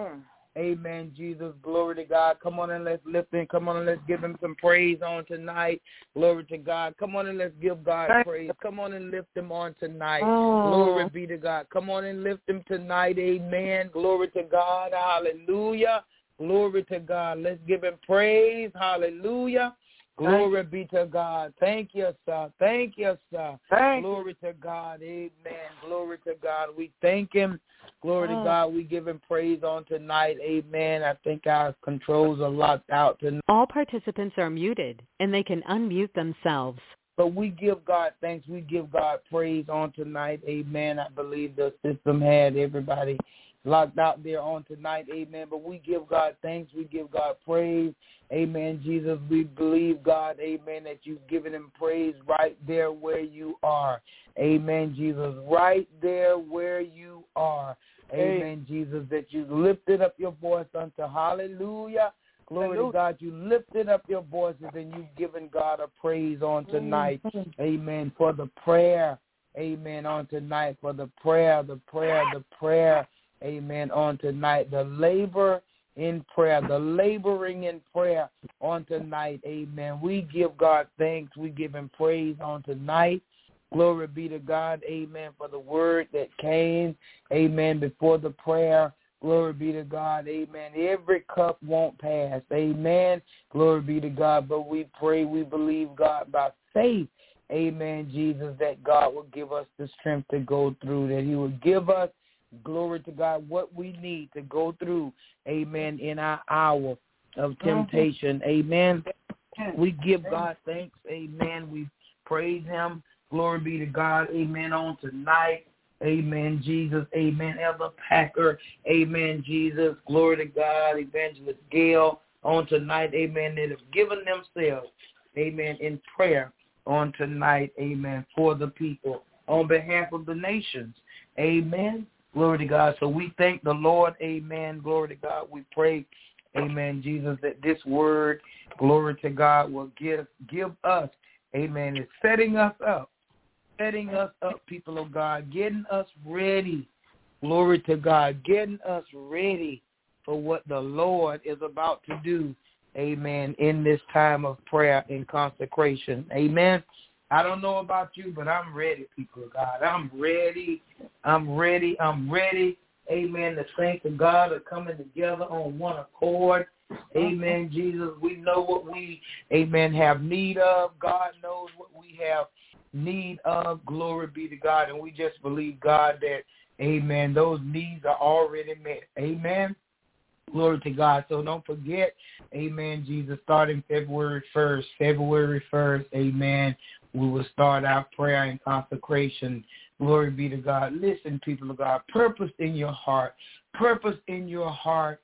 Amen, Jesus. Glory to God. Come on and let's lift him. Come on and let's give him some praise on tonight. Glory to God. Come on and let's give God praise. Come on and lift him on tonight. Oh. Glory be to God. Come on and lift him tonight. Amen. Glory to God. Hallelujah. Glory to God. Let's give him praise. Hallelujah. Glory be to God. Thank you, sir. Thank you, sir. Thank Glory to God. Amen. Glory to God. We thank him. Glory oh. to God. We give him praise on tonight. Amen. I think our controls are locked out tonight. All participants are muted, and they can unmute themselves. But we give God thanks. We give God praise on tonight. Amen. I believe the system had everybody locked out there on tonight. Amen. But we give God thanks. We give God praise. Amen. Jesus, we believe, God, amen, that you've given him praise right there where you are. Amen, Jesus, right there where you are. Amen, Jesus, that you lifted up your voice unto hallelujah. Glory hallelujah. To God, you lifted up your voices and you've given God a praise on tonight. Mm-hmm. Amen, for the prayer. Amen, on tonight, for the prayer, the prayer, the prayer. Amen, on tonight, the labor in prayer, the laboring in prayer on tonight. Amen. We give God thanks. We give him praise on tonight. Glory be to God. Amen. For the word that came. Amen. Before the prayer. Glory be to God. Amen. Every cup won't pass. Amen. Glory be to God. But we pray, we believe God by faith. Amen, Jesus, that God will give us the strength to go through, that he will give us, glory to God, what we need to go through, amen, in our hour of temptation. Amen. We give God thanks. Amen. We praise him. Glory be to God. Amen. On tonight. Amen, Jesus. Amen. Elder Packer. Amen, Jesus. Glory to God. Evangelist Gail. On tonight. Amen. That have given themselves. Amen. In prayer on tonight. Amen. For the people. On behalf of the nations. Amen. Glory to God. So we thank the Lord. Amen. Glory to God. We pray, amen, Jesus, that this word, glory to God, will give give us, amen, it's setting us up, setting us up, people of God, getting us ready, glory to God, getting us ready for what the Lord is about to do, amen, in this time of prayer and consecration. Amen. I don't know about you, but I'm ready, people of God. I'm ready. I'm ready. I'm ready. Amen. The saints of God are coming together on one accord. Amen, Jesus. We know what we, amen, have need of. God knows what we have need of. Glory be to God. And we just believe, God, that, amen, those needs are already met. Amen. Glory to God. So don't forget, amen, Jesus, starting February first, February first, amen, we will start our prayer and consecration. Glory be to God. Listen, people of God, purpose in your heart, purpose in your heart,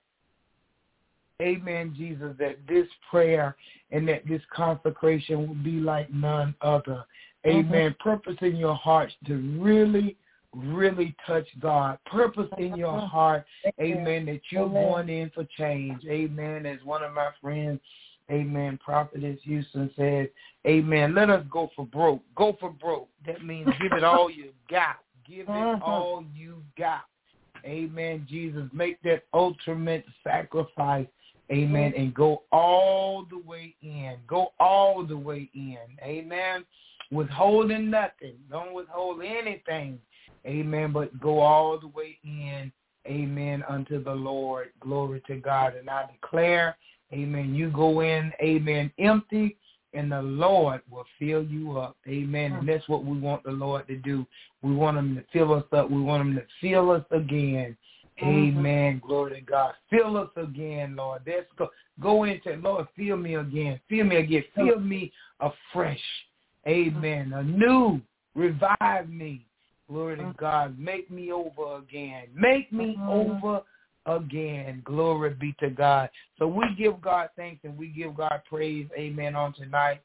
amen, Jesus, that this prayer and that this consecration will be like none other. Amen. Mm-hmm. Purpose in your hearts to really, really touch God. Purpose in your heart, amen, that you're amen. Going in for change. Amen. As one of my friends, amen, Prophetess Houston said, amen, let us go for broke. Go for broke. That means give it all you got. Give it all you got. Amen, Jesus. Make that ultimate sacrifice. Amen. And go all the way in. Go all the way in. Amen. Withholding nothing. Don't withhold anything. Amen. But go all the way in. Amen. Unto the Lord. Glory to God. And I declare, amen, you go in, amen, empty, and the Lord will fill you up. Amen. And that's what we want the Lord to do. We want him to fill us up. We want him to fill us again. Amen. Glory to God. Fill us again, Lord. Let's go, go into, Lord, fill me again. Fill me again. Fill me afresh. Amen. Anew. Revive me. Glory to God. Make me over again. Make me over again. Glory be to God. So we give God thanks and we give God praise. Amen. On tonight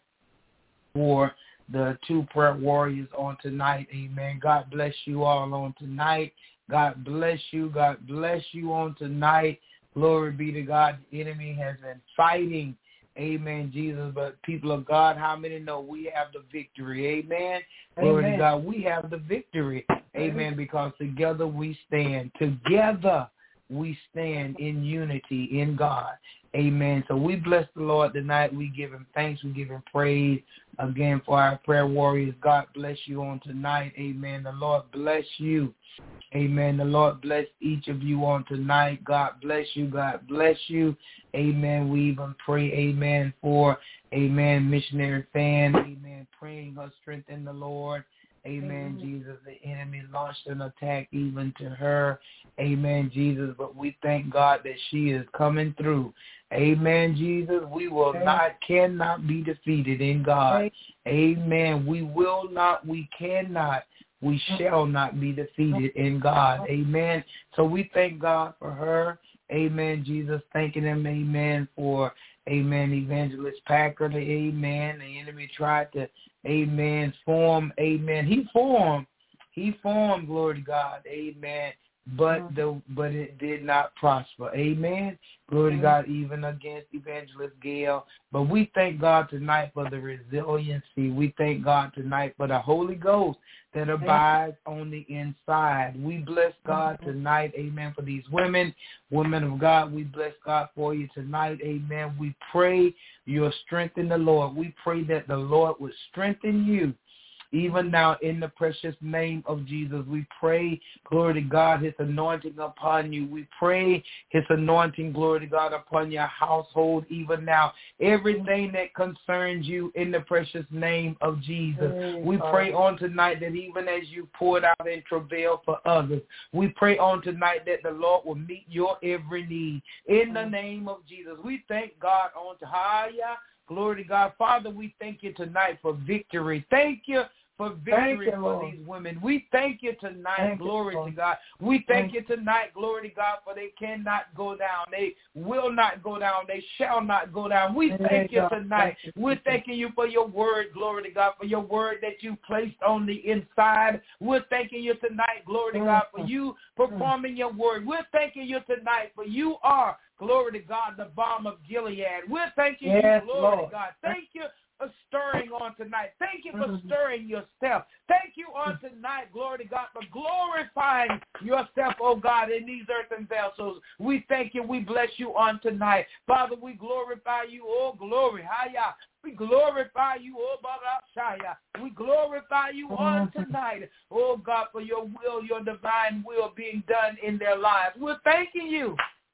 for the two prayer warriors on tonight. Amen. God bless you all on tonight. God bless you. God bless you on tonight. Glory be to God. The enemy has been fighting. Amen, Jesus. But people of God, how many know we have the victory? Amen. Glory Amen. To God. We have the victory. Amen. Because together we stand. Together we stand in unity in God. Amen. So we bless the Lord tonight. We give him thanks. We give him praise again for our prayer warriors. God bless you on tonight. Amen. The Lord bless you. Amen. The Lord bless each of you on tonight. God bless you. God bless you. Amen. We even pray, amen, for, amen, missionary fan. Amen. Praying her strength in the Lord. Amen, mm-hmm. Jesus. The enemy launched an attack even to her. Amen, Jesus. But we thank God that she is coming through. Amen, Jesus. We will Amen. Not, cannot be defeated in God. Amen. We will not, we cannot, we shall not be defeated in God. Amen. So we thank God for her. Amen, Jesus. Thanking him, amen, for, amen, Evangelist Packard. Amen. The enemy tried to, amen, form, amen. He formed, he formed, glory to God. Amen. But the but it did not prosper. Amen. Glory to God, even against Evangelist Gail. But we thank God tonight for the resiliency. We thank God tonight for the Holy Ghost that abides on the inside. We bless God tonight, amen, for these women, women of God. We bless God for you tonight, amen. We pray your strength in the Lord. We pray that the Lord would strengthen you. Even now, in the precious name of Jesus, we pray, glory to God, his anointing upon you. We pray his anointing, glory to God, upon your household, even now. Everything that concerns you in the precious name of Jesus. We pray on tonight that even as you poured out in travail for others, we pray on tonight that the Lord will meet your every need. In the name of Jesus, we thank God on Tahaya. Glory to God. Father, we thank you tonight for victory. Thank you for victory you, for Lord. These women. We thank you tonight. Thank glory you, to God. We thank, thank you tonight. Glory to God, for they cannot go down. They will not go down. They shall not go down. We thank, thank you tonight. Thank you. We're thanking you for your word. Glory to God, for your word that you placed on the inside. We're thanking you tonight. Glory to God, for you performing your word. We're thanking you tonight, for you are, glory to God, the balm of Gilead. We're thanking yes, you, glory Lord. To God. Thank you for stirring on tonight. Thank you for stirring yourself. Thank you on tonight, glory to God, for glorifying yourself, oh God, in these earthen vessels. We thank you. We bless you on tonight. Father, we glorify you. Oh, glory. Hiya. We glorify you, oh Barashaya. We glorify you on tonight, oh God, for your will, your divine will being done in their lives. We're thanking you.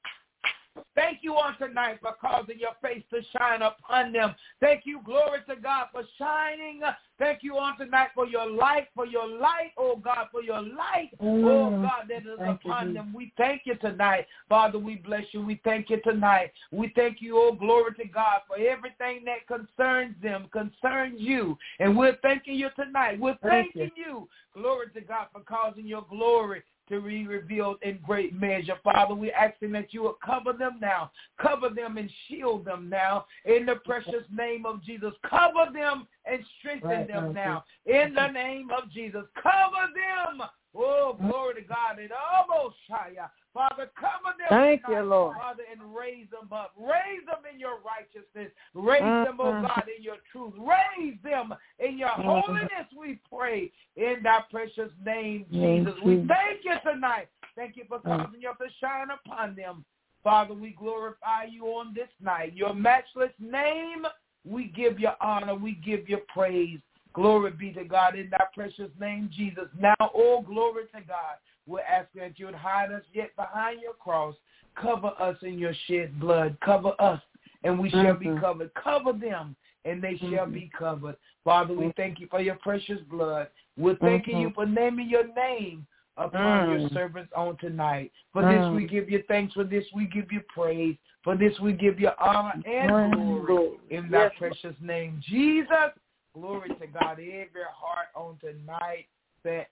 Thank you on tonight for causing your face to shine upon them. Thank you, glory to God, for shining. Thank you on tonight for your light, for your light, oh God, for your light, mm. oh God, that is thank upon you. Them. We thank you tonight. Father, we bless you. We thank you tonight. We thank you, oh glory to God, for everything that concerns them, concerns you. And we're thanking you tonight. We're thank thanking you. you, glory to God, for causing your glory to be revealed in great measure. Father, we're asking that you will cover them now. Cover them and shield them now. In the precious name of Jesus. Cover them and strengthen right, them right, now. Right. In the name of Jesus. Cover them. Oh, glory to God. And almost Shia. Father, cover them Thank tonight, you, Lord. Father, and raise them up. Raise them in your righteousness. Raise uh, them, oh God, in your truth. Raise them in your uh, holiness, we pray, in thy precious name, Jesus. We thank you tonight. Thank you for causing your to shine upon them. Father, we glorify you on this night. Your matchless name, we give you honor. We give you praise. Glory be to God in thy precious name, Jesus. Now, oh, glory to God. We're asking that you would hide us yet behind your cross. Cover us in your shed blood. Cover us, and we shall mm-hmm. be covered. Cover them, and they mm-hmm. shall be covered. Father, we thank you for your precious blood. We're thanking mm-hmm. you for naming your name upon Mm. your servants on tonight. For Mm. this we give you thanks. For this we give you praise. For this we give you honor and Mm. glory in thy Yes. precious name, Jesus. Glory to God. Every heart on tonight say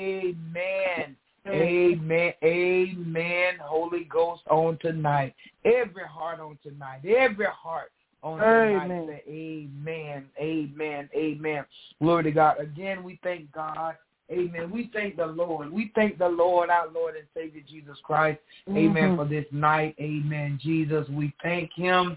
amen. Amen. Amen. Holy Ghost on tonight. Every heart on tonight. Every heart on tonight. Amen. Say amen. Amen. Amen. Glory to God. Again, we thank God. Amen. We thank the Lord. We thank the Lord, our Lord and Savior Jesus Christ. Amen. Mm-hmm. For this night. Amen. Jesus, we thank him.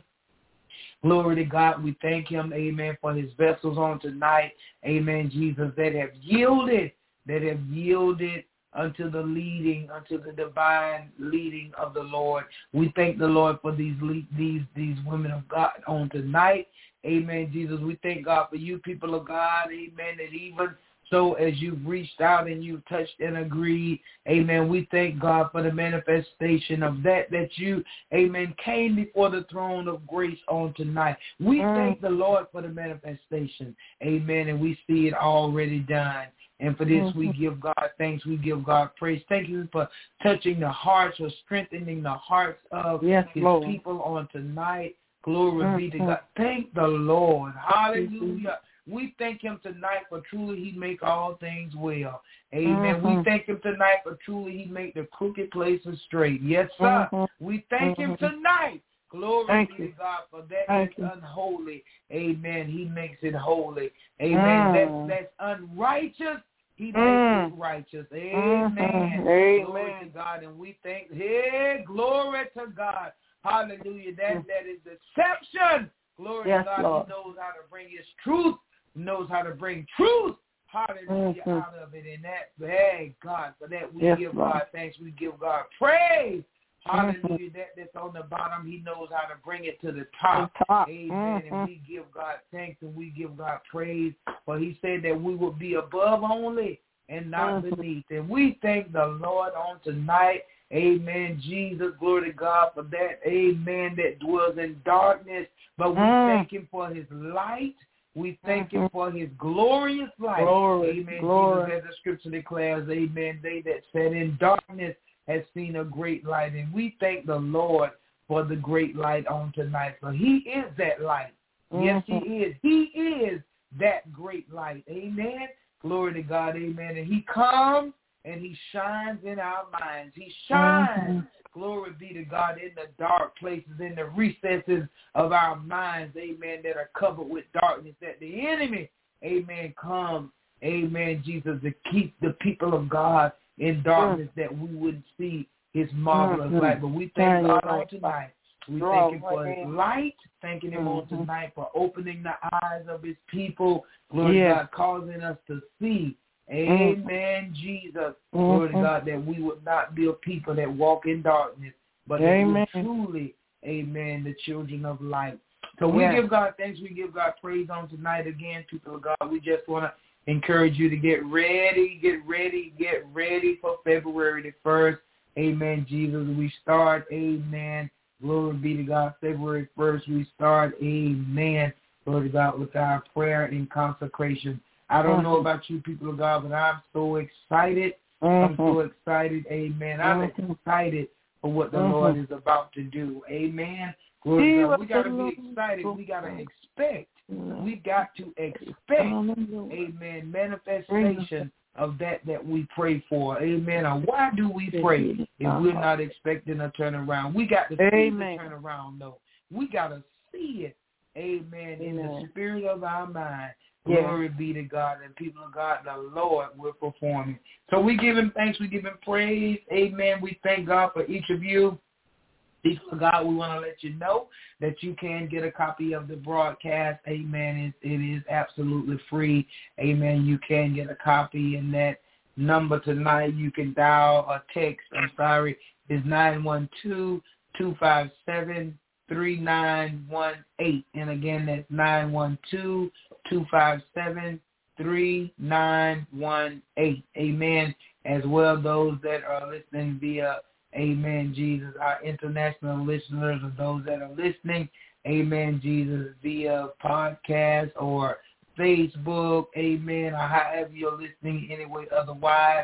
Glory to God. We thank him. Amen. For his vessels on tonight. Amen. Jesus, that have yielded, that have yielded unto the leading, unto the divine leading of the Lord. We thank the Lord for these these these women of God on tonight. Amen, Jesus. We thank God for you people of God. Amen. That even so as you've reached out and you've touched and agreed, amen, we thank God for the manifestation of that, that you, amen, came before the throne of grace on tonight. We Mm. thank the Lord for the manifestation, amen, and we see it already done. And for this, mm-hmm. we give God thanks. We give God praise. Thank you for touching the hearts or strengthening the hearts of yes, his Lord. people on tonight. Glory mm-hmm. be to God. Thank the Lord. Hallelujah. We thank him tonight for truly he make all things well. Amen. Mm-hmm. We thank him tonight for truly he make the crooked places straight. Yes, sir. Mm-hmm. We thank mm-hmm. him tonight. Glory thank be you. to God, for that thank is you. unholy. Amen. He makes it holy. Amen. Mm. That's, that's unrighteous. He makes mm. it righteous. Amen. Mm-hmm. Glory Amen. to God. And we thank, hey, glory to God. Hallelujah. That, mm. that is deception. Glory yes, to God. Lord. He knows how to bring his truth. Knows how to bring truth, hallelujah, mm-hmm. out of it. And that, hey, God, for that we yes, give Lord. God thanks. We give God praise. Hallelujah. Mm-hmm. That that's on the bottom, he knows how to bring it to the top. The top. Amen. Mm-hmm. And we give God thanks and we give God praise. For he said that we will be above only and not mm-hmm. beneath. And we thank the Lord on tonight. Amen. Jesus, glory to God for that. Amen. That dwells in darkness. But we mm. thank him for his light. We thank him for his glorious light. Glory, amen. Glory. Jesus, as the scripture declares, amen, they that sat in darkness has seen a great light. And we thank the Lord for the great light on tonight. For he is that light. Mm-hmm. Yes, he is. He is that great light. Amen. Glory to God. Amen. And he comes and he shines in our minds. He shines. Mm-hmm. Glory be to God, in the dark places, in the recesses of our minds, amen, that are covered with darkness, that the enemy, amen, comes, amen, Jesus, to keep the people of God in darkness, mm-hmm. that we wouldn't see his marvelous mm-hmm. light. But we thank God on tonight. We thank him for his light, thanking him mm-hmm. on tonight for opening the eyes of his people, glory yes. to God, causing us to see. Amen, mm-hmm. Jesus. Mm-hmm. Glory to God, that we would not be a people that walk in darkness, but amen. That we truly, amen, the children of light. So we yes. give God thanks. We give God praise on tonight again, people of God. We just want to encourage you to get ready, get ready, get ready for February the first. Amen, Jesus. We start, amen. Glory be to God. February first, we start, amen. Glory to God, with our prayer and consecration. I don't know about you people of God, but I'm so excited. Mm-hmm. I'm so excited. Amen. I'm mm-hmm. excited for what the mm-hmm. Lord is about to do. Amen. Glory to God. We got to be excited. We got to expect. We got to expect, amen, manifestation of that that we pray for. Amen. Now, why do we pray if we're not expecting a turnaround? We got to see amen. The turnaround, though. We got to see it. Amen. In amen. The spirit of our mind. Glory yeah. be to God, and people of God, the Lord will perform it. So we give him thanks, we give him praise. Amen. We thank God for each of you. People of God, we want to let you know that you can get a copy of the broadcast. Amen. It, it is absolutely free. Amen. You can get a copy, and that number tonight you can dial or text, I'm sorry, is nine one two, two five seven, three nine one eight. And again, that's nine one two, two five seven, three nine one eight. Amen. As well, those that are listening via, amen, Jesus, our international listeners, or those that are listening, amen, Jesus, via podcast or Facebook, amen, or however you're listening anyway. Otherwise,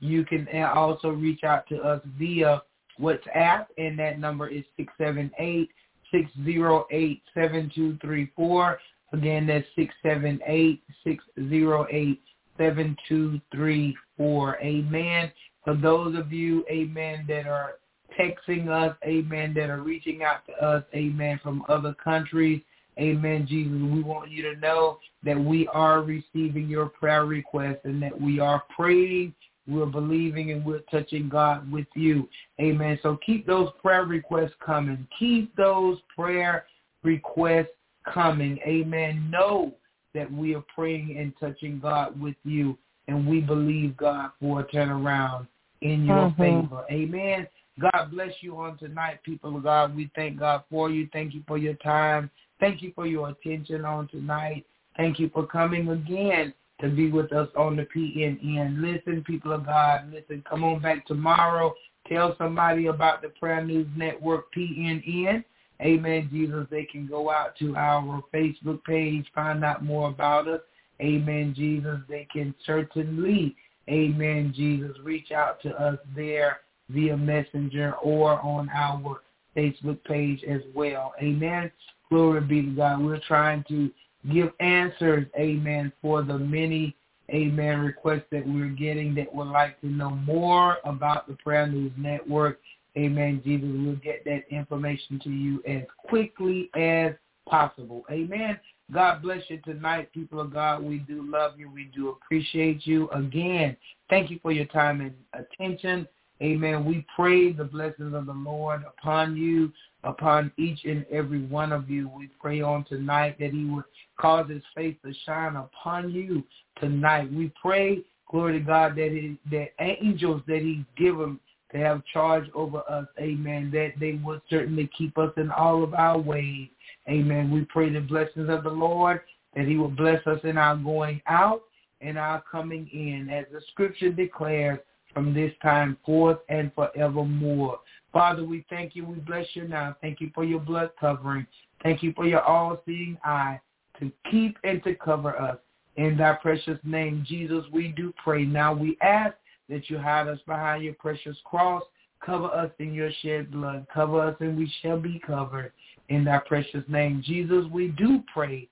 You can also reach out to us via WhatsApp, and that number is six seven eight, six zero eight, seven two three four. Again, that's six seven eight, six zero eight, seven two three four. Amen. For those of you, amen, that are texting us, amen, that are reaching out to us, amen, from other countries, amen, Jesus, we want you to know that we are receiving your prayer requests and that we are praying, we're believing, and we're touching God with you. Amen. So keep those prayer requests coming. Keep those prayer requests coming. Amen. Know that we are praying and touching God with you, and we believe God for a turnaround in your mm-hmm. favor. Amen. God bless you on tonight, people of God. We thank God for you. Thank you for your time. Thank you for your attention on tonight. Thank you for coming again to be with us on the P N N. Listen, people of God, listen, come on back tomorrow. Tell somebody about the Prayer News Network P N N. Amen, Jesus. They can go out to our Facebook page, find out more about us. Amen, Jesus. They can certainly, amen, Jesus, reach out to us there via Messenger or on our Facebook page as well. Amen. Glory be to God. We're trying to give answers, amen, for the many, amen, requests that we're getting that would like to know more about the Prayer News Network. Amen, Jesus. We'll get that information to you as quickly as possible. Amen. God bless you tonight, people of God. We do love you. We do appreciate you. Again, thank you for your time and attention. Amen. We pray the blessings of the Lord upon you, upon each and every one of you. We pray on tonight that he would cause his face to shine upon you tonight. We pray, glory to God, that he, that angels that he's given to have charge over us, amen, that they would certainly keep us in all of our ways. Amen. We pray the blessings of the Lord, that he will bless us in our going out and our coming in, as the scripture declares, from this time forth and forevermore. Father, we thank you. We bless you now. Thank you for your blood covering. Thank you for your all-seeing eye to keep and to cover us. In thy precious name, Jesus, we do pray. Now we ask that you hide us behind your precious cross. Cover us in your shed blood. Cover us and we shall be covered. In thy precious name, Jesus, we do pray.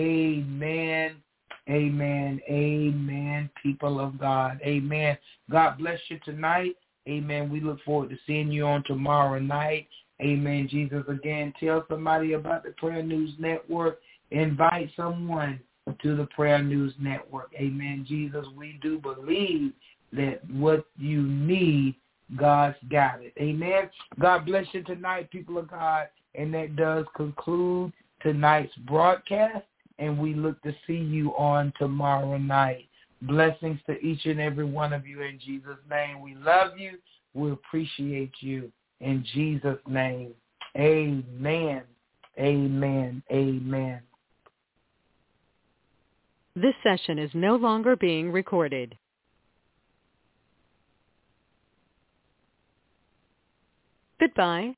Amen. Amen. Amen, people of God. Amen. God bless you tonight. Amen. We look forward to seeing you on tomorrow night. Amen, Jesus. Again, tell somebody about the Prayer News Network. Invite someone to the Prayer News Network. Amen, Jesus. We do believe that what you need, God's got it. Amen. God bless you tonight, people of God. And that does conclude tonight's broadcast. And we look to see you on tomorrow night. Blessings to each and every one of you in Jesus' name. We love you. We appreciate you in Jesus' name. Amen. Amen. Amen. This session is no longer being recorded. Goodbye.